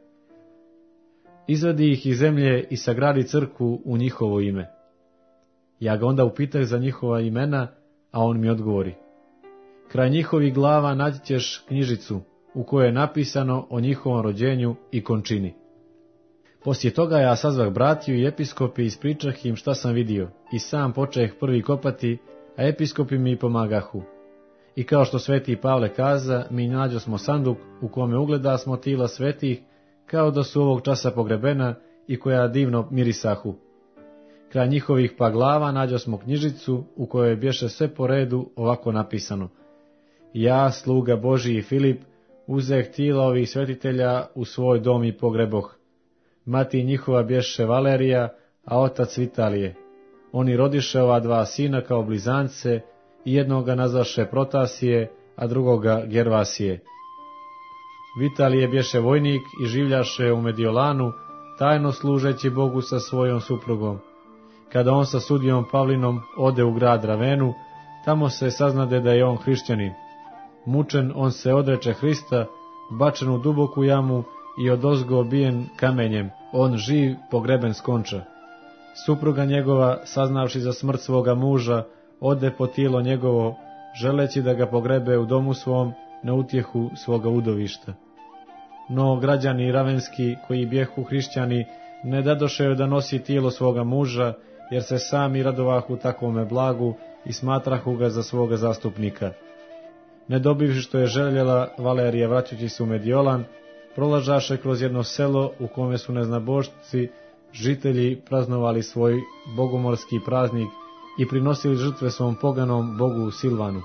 C: Izvedi ih iz zemlje i sagradi crkvu u njihovo ime. Ja ga onda upitah za njihova imena, a on mi odgovori: kraj njihovih glava naći ćeš knjižicu u kojoj je napisano o njihovom rođenju i končini. Poslije toga ja sazvah bratiju i episkopi i ispričah im šta sam vidio, i sam počeh prvi kopati, a episkopi mi pomagahu. I kao što sveti Pavle kaza, mi nađosmo sanduk u kome ugledasmo tila svetih, kao da su ovog časa pogrebena i koja divno mirisahu. Kraj njihovih pa glava nađosmo knjižicu u kojoj bješe sve po redu ovako napisano: ja, sluga Božji i Filip, uzeh tila ovih svetitelja u svoj dom i pogreboh. Mati njihova bješe Valerija, a otac Vitalije. Oni rodiše ova dva sina kao blizance, i jednoga nazvaše Protasije, a drugoga Gervasije. Vitalije bješe vojnik i življaše u Mediolanu, tajno služeći Bogu sa svojom suprugom. Kada on sa sudijom Pavlinom ode u grad Ravenu, tamo se saznade da je on hrišćanin. Mučen on se odreče Hrista, bačen u duboku jamu i odozgo obijen kamenjem, on živ pogreben skonča. Supruga njegova, saznavši za smrt svoga muža, ode po tijelo njegovo, želeći da ga pogrebe u domu svom na utjehu svoga udovišta. No građani ravenski, koji bjehu hrišćani, ne dadoše joj da nosi tijelo svoga muža, jer se sami radovahu takvome blagu i smatrahu ga za svoga zastupnika. Ne dobivši što je željela, Valerija, vraćajući se u Mediolan, prolažaše kroz jedno selo u kome su neznabošci žitelji praznovali svoj bogomorski praznik i prinosili žrtve svom poganom bogu Silvanu.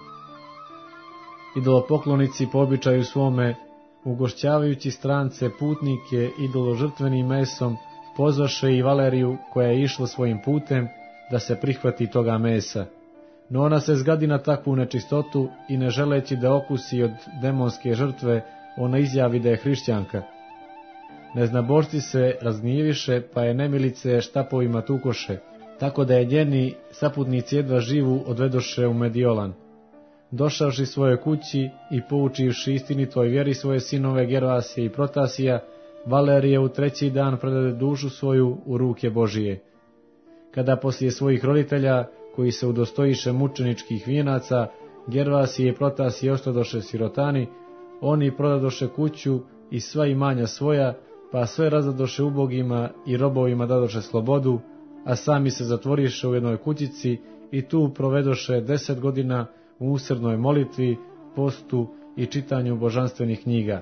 C: Idolopoklonici po običaju svome, ugošćavajući strance putnike idoložrtvenim mesom, pozvaše i Valeriju, koja je išla svojim putem, da se prihvati toga mesa. No ona se zgadi na takvu nečistotu i ne želeći da okusi od demonske žrtve, ona izjavi da je hrišćanka. Neznabošci se razgnjeviše, pa je nemilice štapovima tukoše, tako da je njeni saputnici jedva živu odvedoše u Mediolan. Došavši svojoj kući i poučivši istinitoj vjeri svoje sinove Gervasije i Protasija, Valerije u 3. dan predade dušu svoju u ruke Božije. Kada poslije svojih roditelja, koji se udostojiše mučeničkih vijenaca, Gervasije i Protasije ostadoše sirotani, oni prodadoše kuću i sva imanja svoja, pa sve razdadoše ubogima i robovima dadoše slobodu, a sami se zatvoriše u jednoj kućici i tu provedoše 10 godina u usrdnoj molitvi, postu i čitanju božanstvenih knjiga.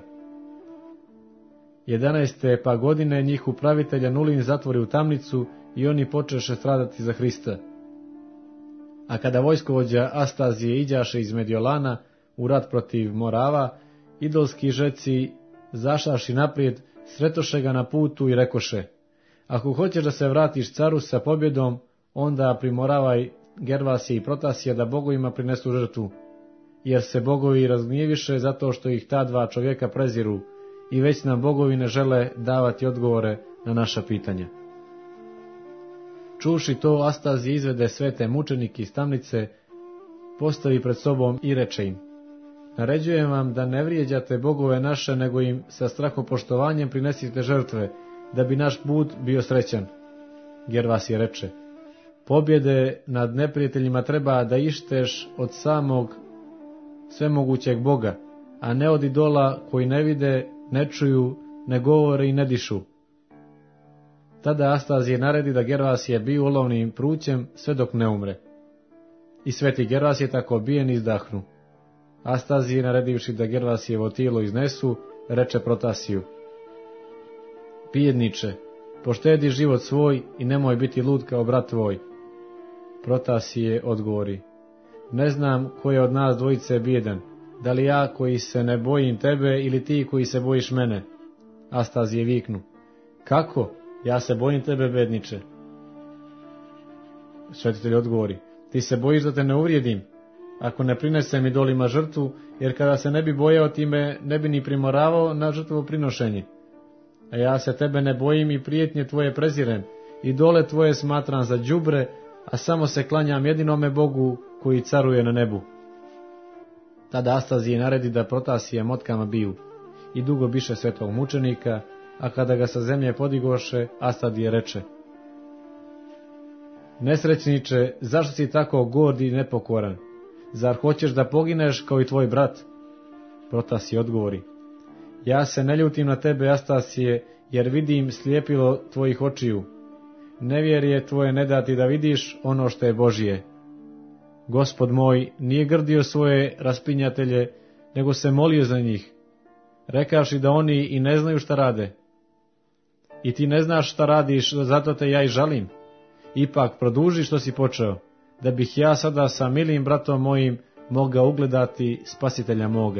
C: 11. pa godine njih upravitelja Nulin zatvori u tamnicu i oni počeše stradati za Hrista. A kada vojskovođa Astazije iđaše iz Mediolana u rat protiv Morava, idolski žeci zašaši naprijed, sretoše ga na putu i rekoše: ako hoćeš da se vratiš caru sa pobjedom, onda primoravaj Gervasije i Protasija da bogovima prinesu žrtvu, jer se bogovi razgnjeviše zato što ih ta dva čovjeka preziru i već nam bogovi ne žele davati odgovore na naša pitanja. Čuvši to, Astazije izvede svete mučenike iz tamnice, postavi pred sobom i reče im: naređujem vam da ne vrijeđate bogove naše, nego im sa strahopoštovanjem prinesite žrtve, da bi naš put bio srećan. Gervasije reče: pobjede nad neprijateljima treba da išteš od samog svemogućeg Boga, a ne od idola koji ne vide, ne čuju, ne govore i ne dišu. Tada Astazije naredi da Gervasije biju olovnim prućem sve dok ne umre. I sveti Gervasije tako bijen izdahnu. Astazije, naredivši da Gervasijevo tijelo iznesu, reče Protasiju: bijedniče, poštedi život svoj i nemoj biti lud kao brat tvoj. Protasije odgovori: ne znam ko je od nas dvojice bijedan, da li ja koji se ne bojim tebe ili ti koji se bojiš mene. Astazije viknu: kako? Ja se bojim tebe, bedniče. Svetitelj odgovori: ti se bojiš da te ne uvrijedim, ako ne prinesem idolima žrtvu, jer kada se ne bi bojao, time ne bi ni primoravao na žrtvovo prinošenje. A ja se tebe ne bojim i prijetnje tvoje prezirem, idole tvoje smatram za đubre, a samo se klanjam jedinome Bogu koji caruje na nebu. Tada Astazije naredi da Protasije motkama biju, i dugo biše svetog mučenika, a kada ga sa zemlje podigoše, Astazije reče: nesrećniče, zašto si tako gord i nepokoran? Zar hoćeš da pogineš kao i tvoj brat? Protasije odgovori: ja se ne ljutim na tebe, Astasije, jer vidim slijepilo tvojih očiju. Nevjerje tvoje ne da ti da vidiš ono što je Božije. Gospod moj nije grdio svoje raspinjatelje, nego se molio za njih, rekavši da oni i ne znaju šta rade. I ti ne znaš šta radiš, zato te ja i žalim. Ipak produži što si počeo, da bih ja sada sa milim bratom mojim mogao ugledati spasitelja moga.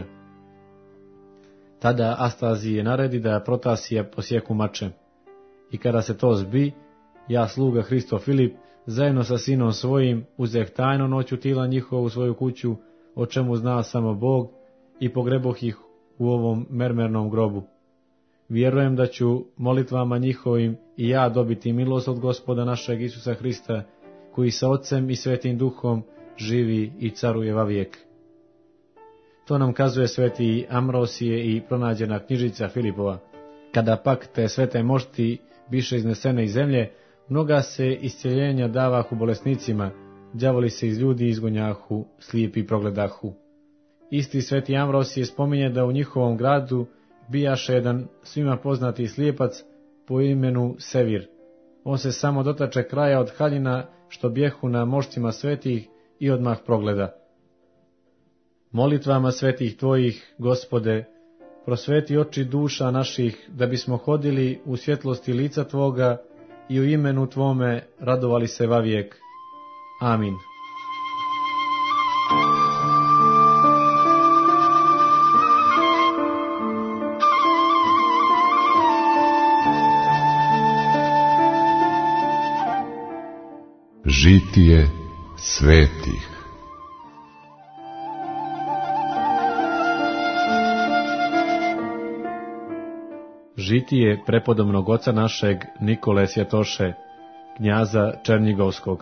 C: Tada Astazije naredi da Protasija posjeku mačem. I kada se to zbi, ja, sluga Hristo Filip, zajedno sa sinom svojim, uzeh tajno noću tila njihovu u svoju kuću, o čemu zna samo Bog, i pogreboh ih u ovom mermernom grobu. Vjerujem da ću molitvama njihovim i ja dobiti milost od Gospoda našeg Isusa Hrista, koji sa Otcem i Svetim Duhom živi i caruje vavijek. To nam kazuje sveti Ambrosije i pronađena knjižica Filipova. Kada pak te svete mošti biše iznesene iz zemlje, mnoga se isceljenja davahu bolesnicima, đavoli se iz ljudi izgonjahu, slijepi progledahu. Isti sveti Ambrosije spominje da u njihovom gradu bijaše jedan svima poznati slijepac po imenu Sevir. On se samo dotače kraja od haljina što bjehu na moštima svetih i odmah progleda. Molitvama svetih tvojih, Gospode, prosveti oči duša naših, da bismo hodili u svjetlosti lica Tvoga i u imenu Tvome radovali se vavijek. Amin.
A: Žitije svetih.
C: Žitije prepodobnog oca našeg Nikole Svjetoše, knjaza Černjigovskog.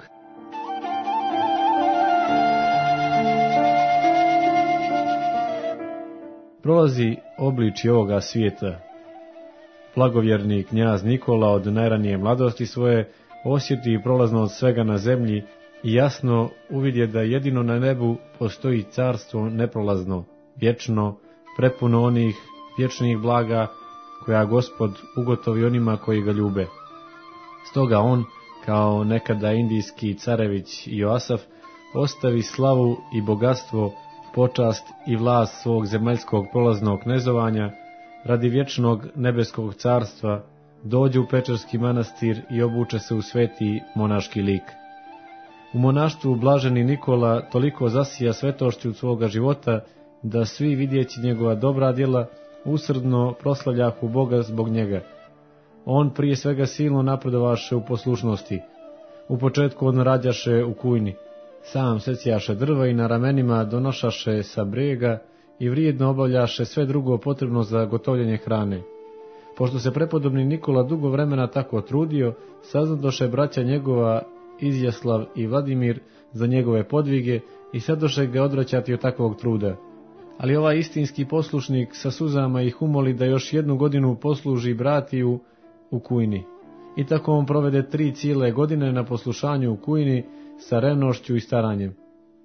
C: Prolazi obličje ovoga svijeta. blagovjerni knjaz Nikola od najranije mladosti svoje osjeti prolaznost svega na zemlji i jasno uvidje da jedino na nebu postoji carstvo neprolazno, vječno, prepuno onih vječnih blaga koja Gospod ugotovi onima koji ga ljube. Stoga on, kao nekada indijski carević Joasaf, ostavi slavu i bogatstvo, počast i vlast svog zemaljskog prolaznog knezovanja radi vječnog nebeskog carstva, dođe u Pečarski manastir i obuče se u sveti monaški lik. U monaštvu blaženi Nikola toliko zasija svetošću svoga života, da svi vidjeći njegova dobra djela usrdno proslavljahu Boga zbog njega. On prije svega silno napredovaše u poslušnosti. U početku on rađaše u kujni, sam secijaše drva i na ramenima donošaše sa brega i vrijedno obavljaše sve drugo potrebno za gotovljenje hrane. Pošto se prepodobni Nikola dugo vremena tako trudio, saznadoše braća njegova Izjaslav i Vladimir za njegove podvige i sadoše ga odvraćati od takvog truda. Ali ovaj istinski poslušnik sa suzama ih umoli da još 1 godinu posluži bratiju u kujni. I tako on provede 3 cijele godine na poslušanju u kujni sa revnošću i staranjem.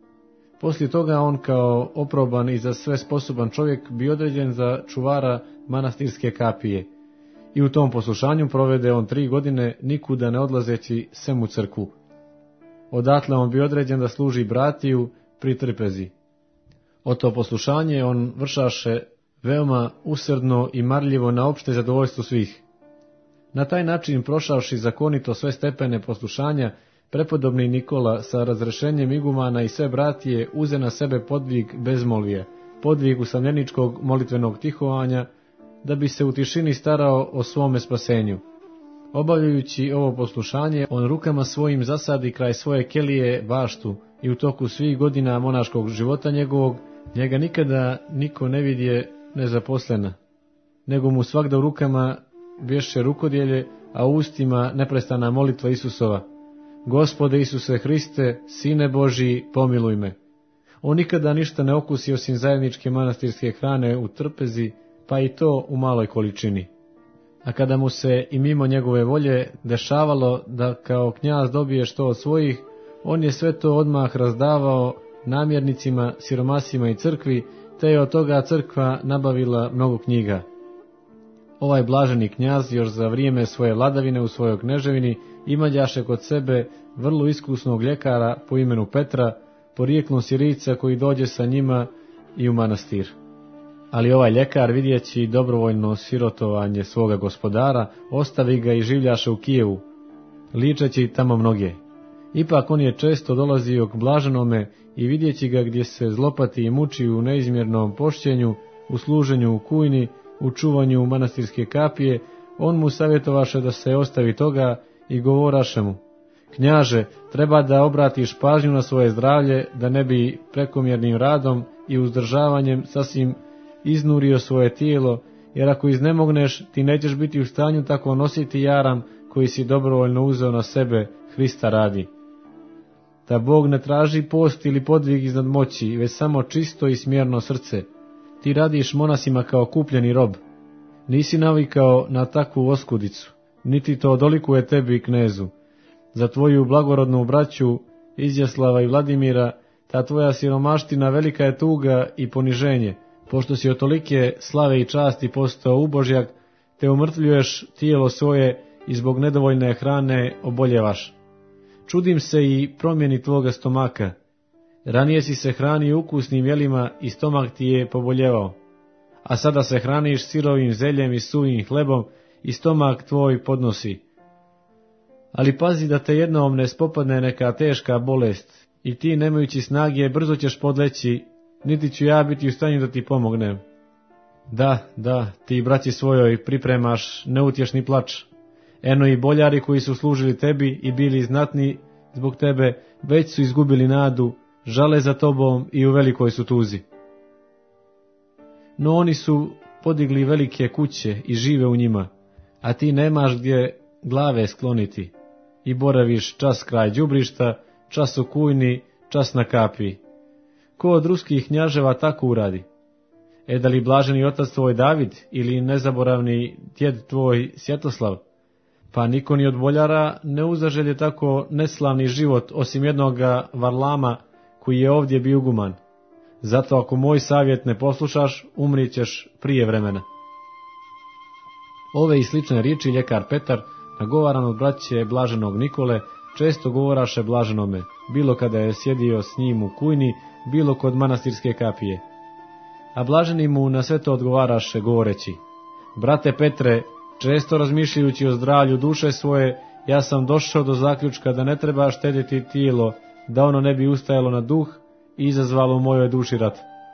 C: Poslije toga on kao oproban i za sve sposoban čovjek bi određen za čuvara manastirske kapije. I u tom poslušanju provede on 3 godine nikuda ne odlazeći sem u crkvu. Odatle on bi određen da služi bratiju pri trpezi. O to poslušanje on vršaše veoma usrdno i marljivo na opšte zadovoljstvo svih. Na taj način, prošavši zakonito sve stepene poslušanja, prepodobni Nikola sa razrešenjem igumana i sve bratije uze na sebe podvig bezmolvije, podvig usamljeničkog molitvenog tihovanja, da bi se u tišini starao o svome spasenju. Obavljajući ovo poslušanje, on rukama svojim zasadi kraj svoje kelije baštu i u toku svih godina monaškog života njegovog, njega nikada niko ne vidje nezaposlena, nego mu svagda u rukama bješe rukodjelje, a u ustima neprestana molitva Isusova: Gospode Isuse Hriste, Sine Božiji, pomiluj me. On nikada ništa ne okusi osim zajedničke manastirske hrane u trpezi, pa i to u maloj količini. A kada mu se i mimo njegove volje dešavalo da kao knjaz dobije što od svojih, on je sve to odmah razdavao namjernicima, siromasima i crkvi, te je od toga crkva nabavila mnogo knjiga. Ovaj blaženi knjaz još za vrijeme svoje vladavine u svojoj kneževini imađaše kod sebe vrlo iskusnog ljekara po imenu Petra, porijeklom Sirijca koji dođe sa njima i u manastir. Ali ovaj ljekar, vidjeći dobrovoljno sirotovanje svoga gospodara, ostavi ga i življaše u Kijevu, ličeći tamo mnoge. Ipak on je često dolazio k blaženome i vidjeći ga gdje se zlopati i muči u neizmjernom pošćenju, u služenju u kujni, u čuvanju manastirske kapije, on mu savjetovaše da se ostavi toga i govoraše mu: Knjaže, treba da obratiš pažnju na svoje zdravlje, da ne bi prekomjernim radom i uzdržavanjem sasvim iznurio svoje tijelo, jer ako iznemogneš, ti nećeš biti u stanju tako nositi jaram koji si dobrovoljno uzeo na sebe Hrista radi. Da Bog ne traži post ili podvig iznad moći, već samo čisto i smjerno srce. Ti radiš monasima kao kupljeni rob. Nisi navikao na takvu oskudicu, niti to dolikuje tebi, knezu. Za tvoju blagorodnu braću Izjaslava i Vladimira, ta tvoja siromaština velika je tuga i poniženje, pošto si od tolike slave i časti postao ubožjak, te umrtvljuješ tijelo svoje i zbog nedovoljne hrane oboljevaš. Čudim se i promjeni tvoga stomaka. Ranije si se hranio ukusnim jelima i stomak ti je poboljevao, a sada se hraniš sirovim zeljem i suvim hlebom i stomak tvoj podnosi. Ali pazi da te jednom ne spopadne neka teška bolest i ti, nemajući snage, brzo ćeš podleći, niti ću ja biti u stanju da ti pomognem. Da, ti braći svojoj pripremaš neutješni plač. Eno i boljari koji su služili tebi i bili znatni zbog tebe, već su izgubili nadu, žale za tobom i u velikoj su tuzi. No oni su podigli velike kuće i žive u njima, a ti nemaš gdje glave skloniti i boraviš čas kraj đubrišta, čas u kujni, čas na kapiji. Ko od ruskih knjaževa tako uradi? Da li blaženi otac tvoj David ili nezaboravni djed tvoj Svjetoslav? Pa niko ni od boljara ne uzaželje tako neslavni život osim jednoga Varlama koji je ovdje bio iguman. Zato ako moj savjet ne poslušaš, umrićeš prije vremena. Ove i slične riječi ljekar Petar, nagovaran od braće blaženog Nikole, često govoraše blaženome, bilo kada je sjedio s njim u kujni, bilo kod manastirske kapije. A blaženi mu na sve to odgovaraše govoreći: brate Petre, često razmišljajući o zdravlju duše svoje, ja sam došao do zaključka da ne treba štediti tijelo, da ono ne bi ustajalo na duh i izazvalo u mojoj duši rat.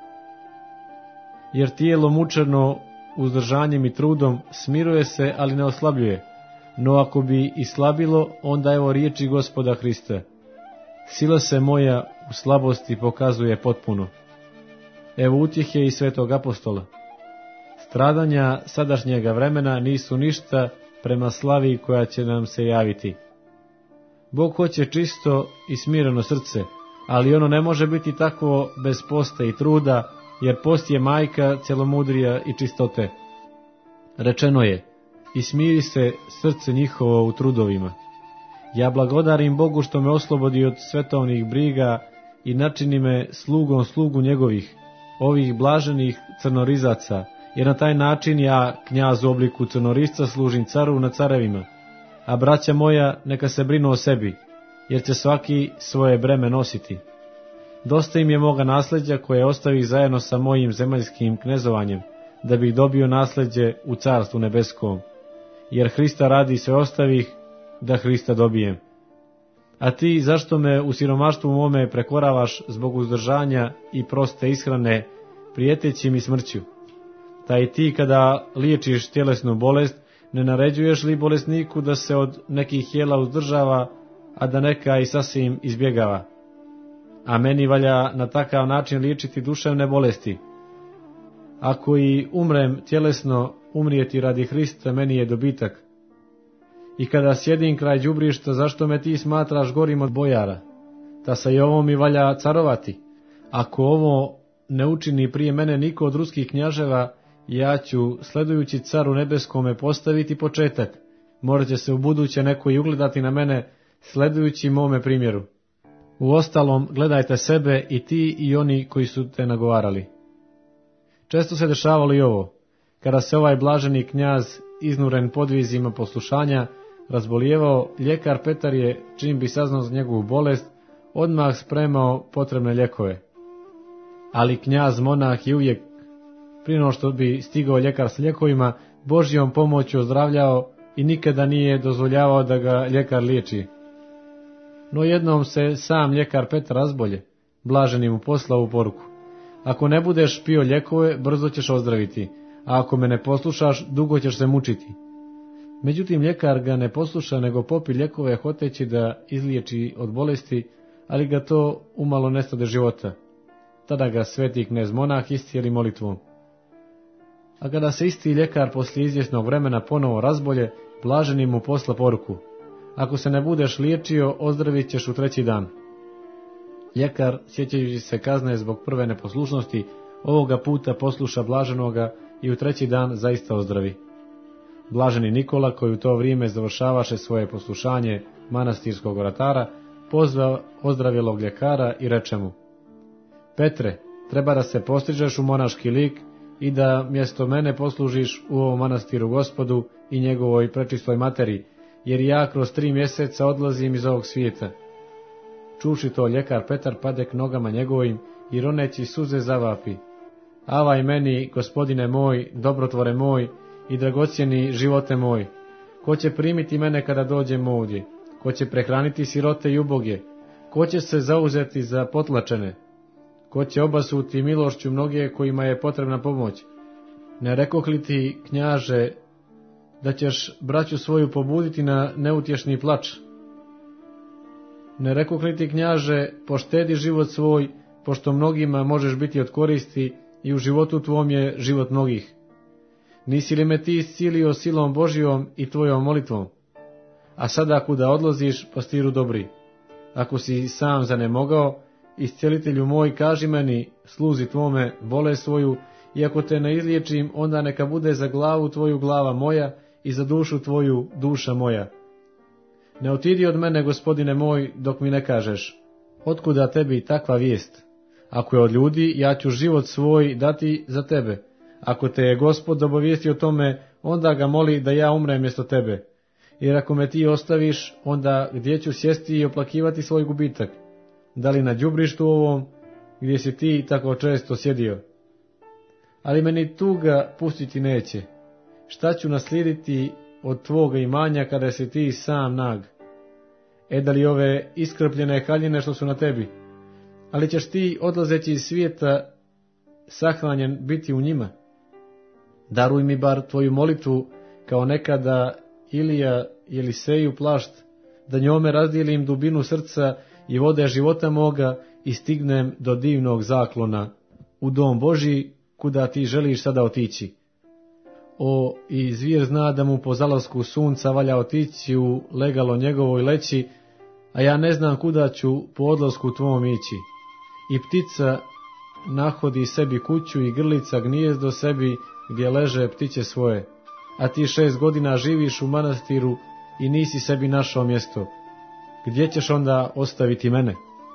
C: Jer tijelo mučeno uzdržanjem i trudom smiruje se, ali ne oslabljuje. No ako bi i slabilo, onda evo riječi Gospoda Hrista: sila se moja u slabosti pokazuje potpuno. Evo utjehe i svetog apostola. Stradanja sadašnjega vremena nisu ništa prema slavi koja će nam se javiti. Bog hoće čisto i smireno srce, ali ono ne može biti takvo bez posta i truda, jer post je majka celomudrija i čistote. Rečeno je: i smiri se srce njihovo u trudovima. Ja blagodarim Bogu što me oslobodi od svetovnih briga i načini me slugom slugu njegovih, ovih blaženih crnorizaca, jer na taj način ja, knjaz u obliku crnorisca, služim caru na carevima. A braća moja neka se brinu o sebi, jer će svaki svoje breme nositi. Dosta im je moga nasljeđa koje ostavih zajedno sa mojim zemaljskim knezovanjem, da bih dobio nasljeđe u carstvu nebeskom. Jer Hrista radi sve ostavih, da Hrista dobijem. A ti zašto me u siromaštvu mome prekoravaš zbog uzdržanja i proste ishrane, prijeteći mi smrću? Ta i ti kada liječiš tjelesnu bolest, ne naređuješ li bolesniku da se od nekih jela uzdržava, a da neka i sasvim izbjegava? A meni valja na takav način liječiti duševne bolesti. Ako i umrem tjelesno, umrijeti radi Hrista meni je dobitak. I kada sjedim kraj đubrišta, zašto me ti smatraš gorim od bojara? Ta sa i ovo mi valja carovati. Ako ovo ne učini prije mene niko od ruskih knjaževa, ja ću, sledujući caru nebeskome, postaviti početak. Morat će se u buduće neko i ugledati na mene, sledujući mome primjeru. Uostalom, gledajte sebe i ti i oni koji su te nagovarali. Često se dešavalo i ovo, kada se ovaj blaženi knjaz, iznuren podvizima poslušanja, razbolijevao, ljekar Petar je, čim bi saznao za njegovu bolest, odmah spremao potrebne lijekove. Ali knjaz monah je uvijek, prije no što bi stigao ljekar s lijekovima, Božjom pomoću ozdravljao i nikada nije dozvoljavao da ga ljekar liječi. No jednom se sam ljekar Petar razbolje, blaženi mu poslao u poruku: ako ne budeš pio lijekove, brzo ćeš ozdraviti, a ako me ne poslušaš, dugo ćeš se mučiti. Međutim, ljekar ga ne posluša, nego popi lijekove hoteći da izliječi od bolesti, ali ga to umalo nestade života. Tada ga sveti knez monah iscijeli molitvom. A kada se isti ljekar poslije izvjesnog vremena ponovo razbolje, blaženi mu posla poruku: ako se ne budeš liječio, ozdravit ćeš u 3. dan. Ljekar, sjećajući se kazne zbog prve neposlušnosti, ovoga puta posluša blaženoga i u 3. dan zaista ozdravi. Blaženi Nikola, koji u to vrijeme završavaše svoje poslušanje manastirskog oratara, pozvao ozdravjelog ljekara i reče mu: Petre, treba da se postrižeš u monaški lik i da mjesto mene poslužiš u ovom manastiru Gospodu i njegovoj prečistoj materi, jer ja kroz 3 mjeseca odlazim iz ovog svijeta. Čuši to, ljekar Petar pade k nogama njegovim i roneći suze zavapi: avaj meni, gospodine moj, dobrotvore moj i dragocjeni živote moj, ko će primiti mene kada dođem ovdje? Ko će prehraniti sirote i uboge? Ko će se zauzeti za potlačene? Ko će obasuti milošću mnoge kojima je potrebna pomoć? Ne rekoh li ti, knjaže, da ćeš braću svoju pobuditi na neutješni plač? Ne rekoh li ti, knjaže, poštedi život svoj, pošto mnogima možeš biti od koristi i u životu tvom je život mnogih? Nisi li me ti iscilio silom Božijom i tvojom molitvom? A sada kuda odlaziš, pastiru dobri? Ako si sam zanemogao, iscelitelju moj, kaži meni, sluzi tvome, bolest svoju i ako te ne izliječim, onda neka bude za glavu tvoju glava moja i za dušu tvoju duša moja. Ne otidi od mene, Gospodine moj, dok mi ne kažeš, otkuda tebi takva vijest? Ako je od ljudi, ja ću život svoj dati za tebe. Ako te je Gospod obavijesti o tome, onda ga moli da ja umrem mjesto tebe. Jer ako me ti ostaviš, onda gdje ću sjesti i oplakivati svoj gubitak? Da li na đubrištu ovom, gdje si ti tako često sjedio? Ali meni tuga pustiti neće. Šta ću naslijediti od tvoga imanja kada si ti sam nag? Da li ove iskrpljene haljine što su na tebi? Ali ćeš ti, odlazeći iz svijeta, sahranjen biti u njima. Daruj mi bar tvoju molitvu, kao nekada Ilija i Eliseju plašt, da njome razdijelim dubinu srca i vode života moga i stignem do divnog zaklona, u dom Božji, kuda ti želiš sada otići. O, i zvir zna da mu po zalasku sunca valja otići u legalo njegovo i leći, a ja ne znam kuda ću po odlasku tvom ići. I ptica nahodi sebi kuću i grlica gnijezdo sebi gdje leže ptiće svoje. A ti 6 godina živiš u manastiru i nisi sebi našao mjesto. Gdje ćeš onda ostaviti mene?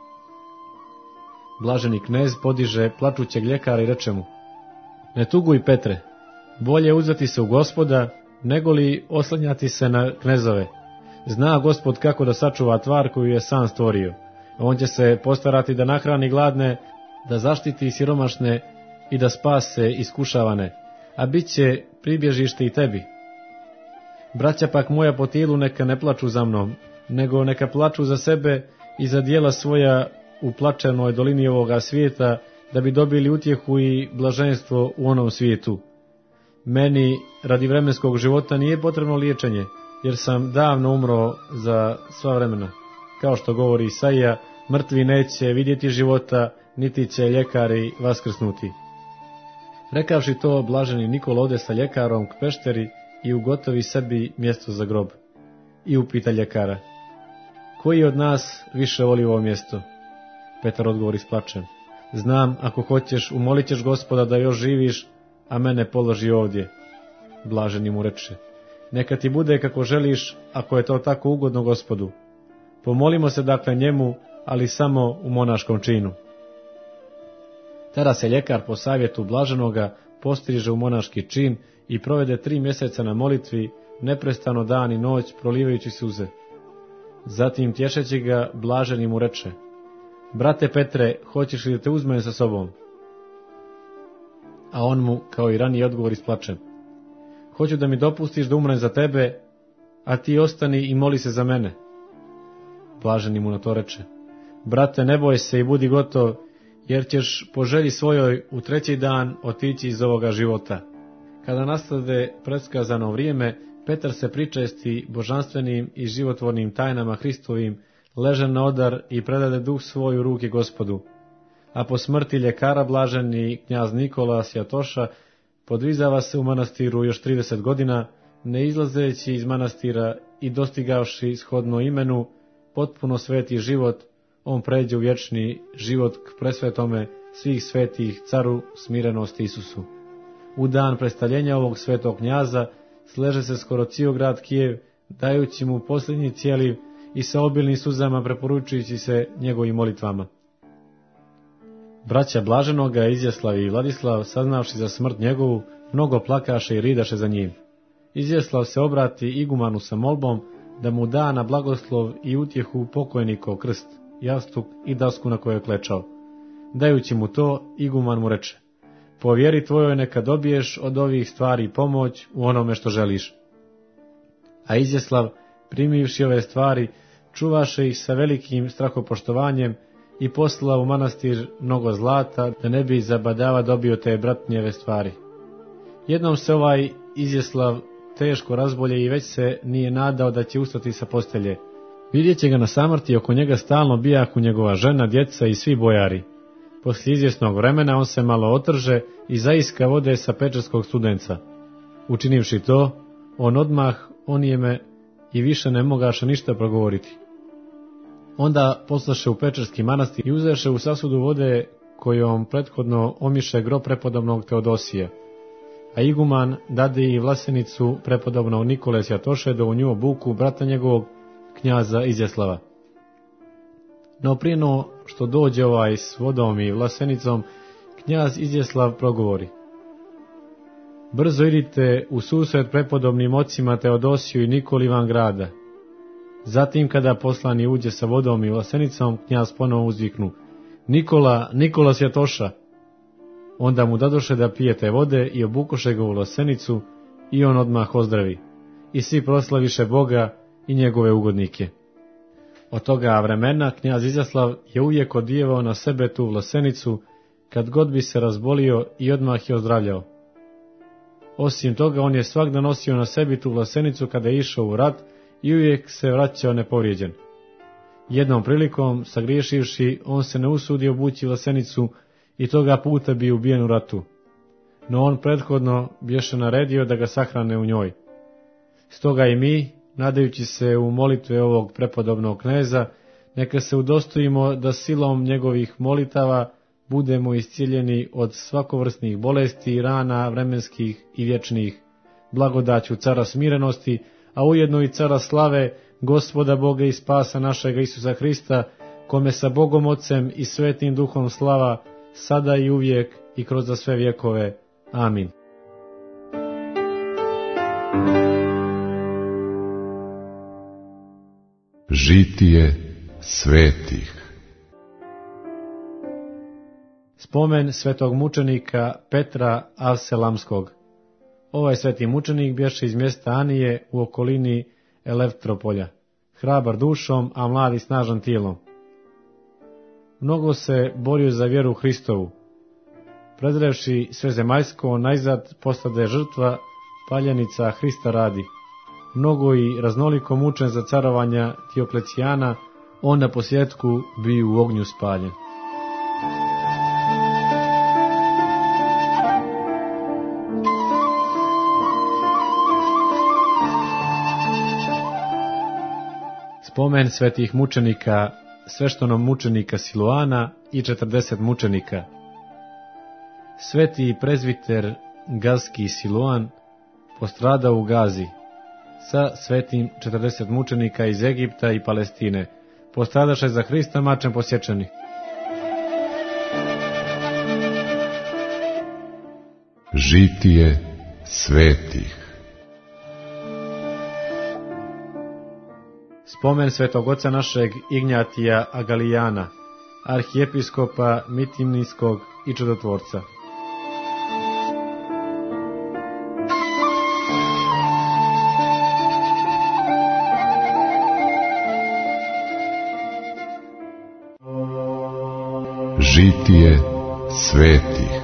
C: Blaženi knez podiže plačućeg ljekara i reče mu: ne tuguj, Petre, bolje uzeti se u Gospoda, nego li oslanjati se na knezove. Zna Gospod kako da sačuva tvar koju je sam stvorio. On će se postarati da nahrani gladne, da zaštiti siromašne i da spase iskušavane, a bit će pribježište i tebi. Braća pak moja po tilu neka ne plaču za mnom, nego neka plaču za sebe i za djela svoja u plačenoj dolini ovoga svijeta, da bi dobili utjehu i blaženstvo u onom svijetu. Meni radi vremenskog života nije potrebno liječenje, jer sam davno umro za sva vremena. Kao što govori Isaija, mrtvi neće vidjeti života, niti će ljekari vaskrsnuti. Rekavši to, blaženi Nikola ode sa ljekarom k pešteri i ugotovi sebi mjesto za grob. I upita ljekara: koji od nas više voli ovo mjesto? Petar odgovori s plačem: znam, ako hoćeš, umolit ćeš Gospoda da još živiš, a mene položi ovdje. Blaženi mu reče: neka ti bude kako želiš, ako je to tako ugodno Gospodu. Pomolimo se dakle njemu, ali samo u monaškom činu. Tada se ljekar po savjetu blaženoga postriže u monaški čin i provede 3 mjeseca na molitvi, neprestano dan i noć prolivajući suze. Zatim, tješeći ga, blaženi mu reče: brate Petre, hoćeš li da te uzmem sa sobom? A on mu, kao i ranije, odgovori s plačem: hoću da mi dopustiš da umrem za tebe, a ti ostani i moli se za mene. Blaženi mu na to reče: brate, ne boj se i budi gotov, jer ćeš po želji svojoj u 3. dan otići iz ovoga života. Kada nastade predskazano vrijeme, Petar se pričesti božanstvenim i životvornim tajnama Hristovim, leže na odar i predade duh svoj u ruke Gospodu. A po smrti ljekara blaženi knjaz Nikola Sjatoša podvizava se u manastiru još 30 godina, ne izlazeći iz manastira i dostigavši shodno imenu potpuno sveti život, on pređe u vječni život k presvetome svih svetih caru smirenosti Isusu. U dan predstavljenja ovog svetog knjaza sleže se skoro cijel grad Kijev, dajući mu posljednji cijeliv i sa obilnim suzama preporučujući se njegovim molitvama. Braća blaženoga Izjaslav i Vladislav, saznavši za smrt njegovu, mnogo plakaše i ridaše za njim. Izjaslav se obrati igumanu sa molbom da mu da na blagoslov i utjehu pokojnikov krst, jastuk i dasku na kojoj je klečao. Dajući mu to, iguman mu reče: po vjeri tvojoj neka dobiješ od ovih stvari pomoć u onome što želiš. A Izjaslav, primivši ove stvari, čuvaše ih sa velikim strahopoštovanjem i poslao u manastir mnogo zlata, da ne bi zabadava dobio te bratnjeve stvari. Jednom se ovaj Izjaslav teško razbolje i već se nije nadao da će ustati sa postelje. Vidjet će ga na samrti, oko njega stalno bijahu njegova žena, djeca i svi bojari. Poslije izvjesnog vremena on se malo otrže i zaiska vode sa pečerskog studenca. Učinivši to, on odmah onijeme i više ne mogaše ništa progovoriti. Onda poslaše u pečerski manastir i uzeše u sasudu vode kojom prethodno omiše grob prepodobnog Teodosije, a iguman dade i vlasenicu prepodobnog Nikole Svjatoše da u nju obuku brata njegovog, knjaza Izjaslava. No prije no što dođe ovaj s vodom i vlasenicom, knjaz Izjaslav progovori: brzo idite u susret prepodobnim ocima Teodosiju i Nikoli van grada. Zatim kada poslani uđe sa vodom i vlasenicom, knjaz ponovo uzviknu: Nikola, Nikola Svjatoša! Onda mu dadoše da pije te vode i obukoše ga u vlasenicu i on odmah ozdravi. I svi proslaviše Boga i njegove ugodnike. Od toga vremena knjaz Izjaslav je uvijek odijevao na sebe tu vlasenicu kad god bi se razbolio i odmah je ozdravljao. Osim toga, on je svakda nosio na sebi tu vlasenicu kada je išao u rat i uvijek se vraćao nepovrijeđen. Jednom prilikom, sagriješivši, on se ne usudi obući vlasenicu i toga puta bi ubijen u ratu. No on prethodno bješe naredio da ga sahrane u njoj. Stoga i mi, nadajući se u molitve ovog prepodobnog kneza, neka se udostojimo da silom njegovih molitava budemo iscijeljeni od svakovrsnih bolesti i rana vremenskih i vječnih, blagodaću cara smirenosti, a ujedno i cara slave, Gospoda Boga i spasa našega Isusa Hrista, kome sa Bogom Ocem i Svetim Duhom slava, sada i uvijek i kroz za sve vjekove. Amin.
A: Žitije svetih.
C: Spomen svetog mučenika Petra Avselamskog. Ovaj sveti mučenik bješe iz mjesta Anije u okolini Elektropolja, hrabar dušom, a mlad i snažan tijelom. Mnogo se borio za vjeru Hristovu. Prezrevši sve zemaljsko, najzad postade žrtva paljenica Hrista radi. Mnogo i raznoliko mučen za carovanja Dioklecijana, on na posljedku bi u ognju spaljen. Spomen svetih mučenika, sveštenog mučenika Siloana i 40 mučenika. Sveti prezviter Gazski Siloan postradao u Gazi sa svetim 40 mučenika iz Egipta i Palestine. Postradaše za Hrista mačem posječeni.
A: Žitije svetih.
C: Spomen svetog oca našeg Ignjatija Agalijana, arhijepiskopa Mitimnijskog i čudotvorca.
A: Žitije svetih.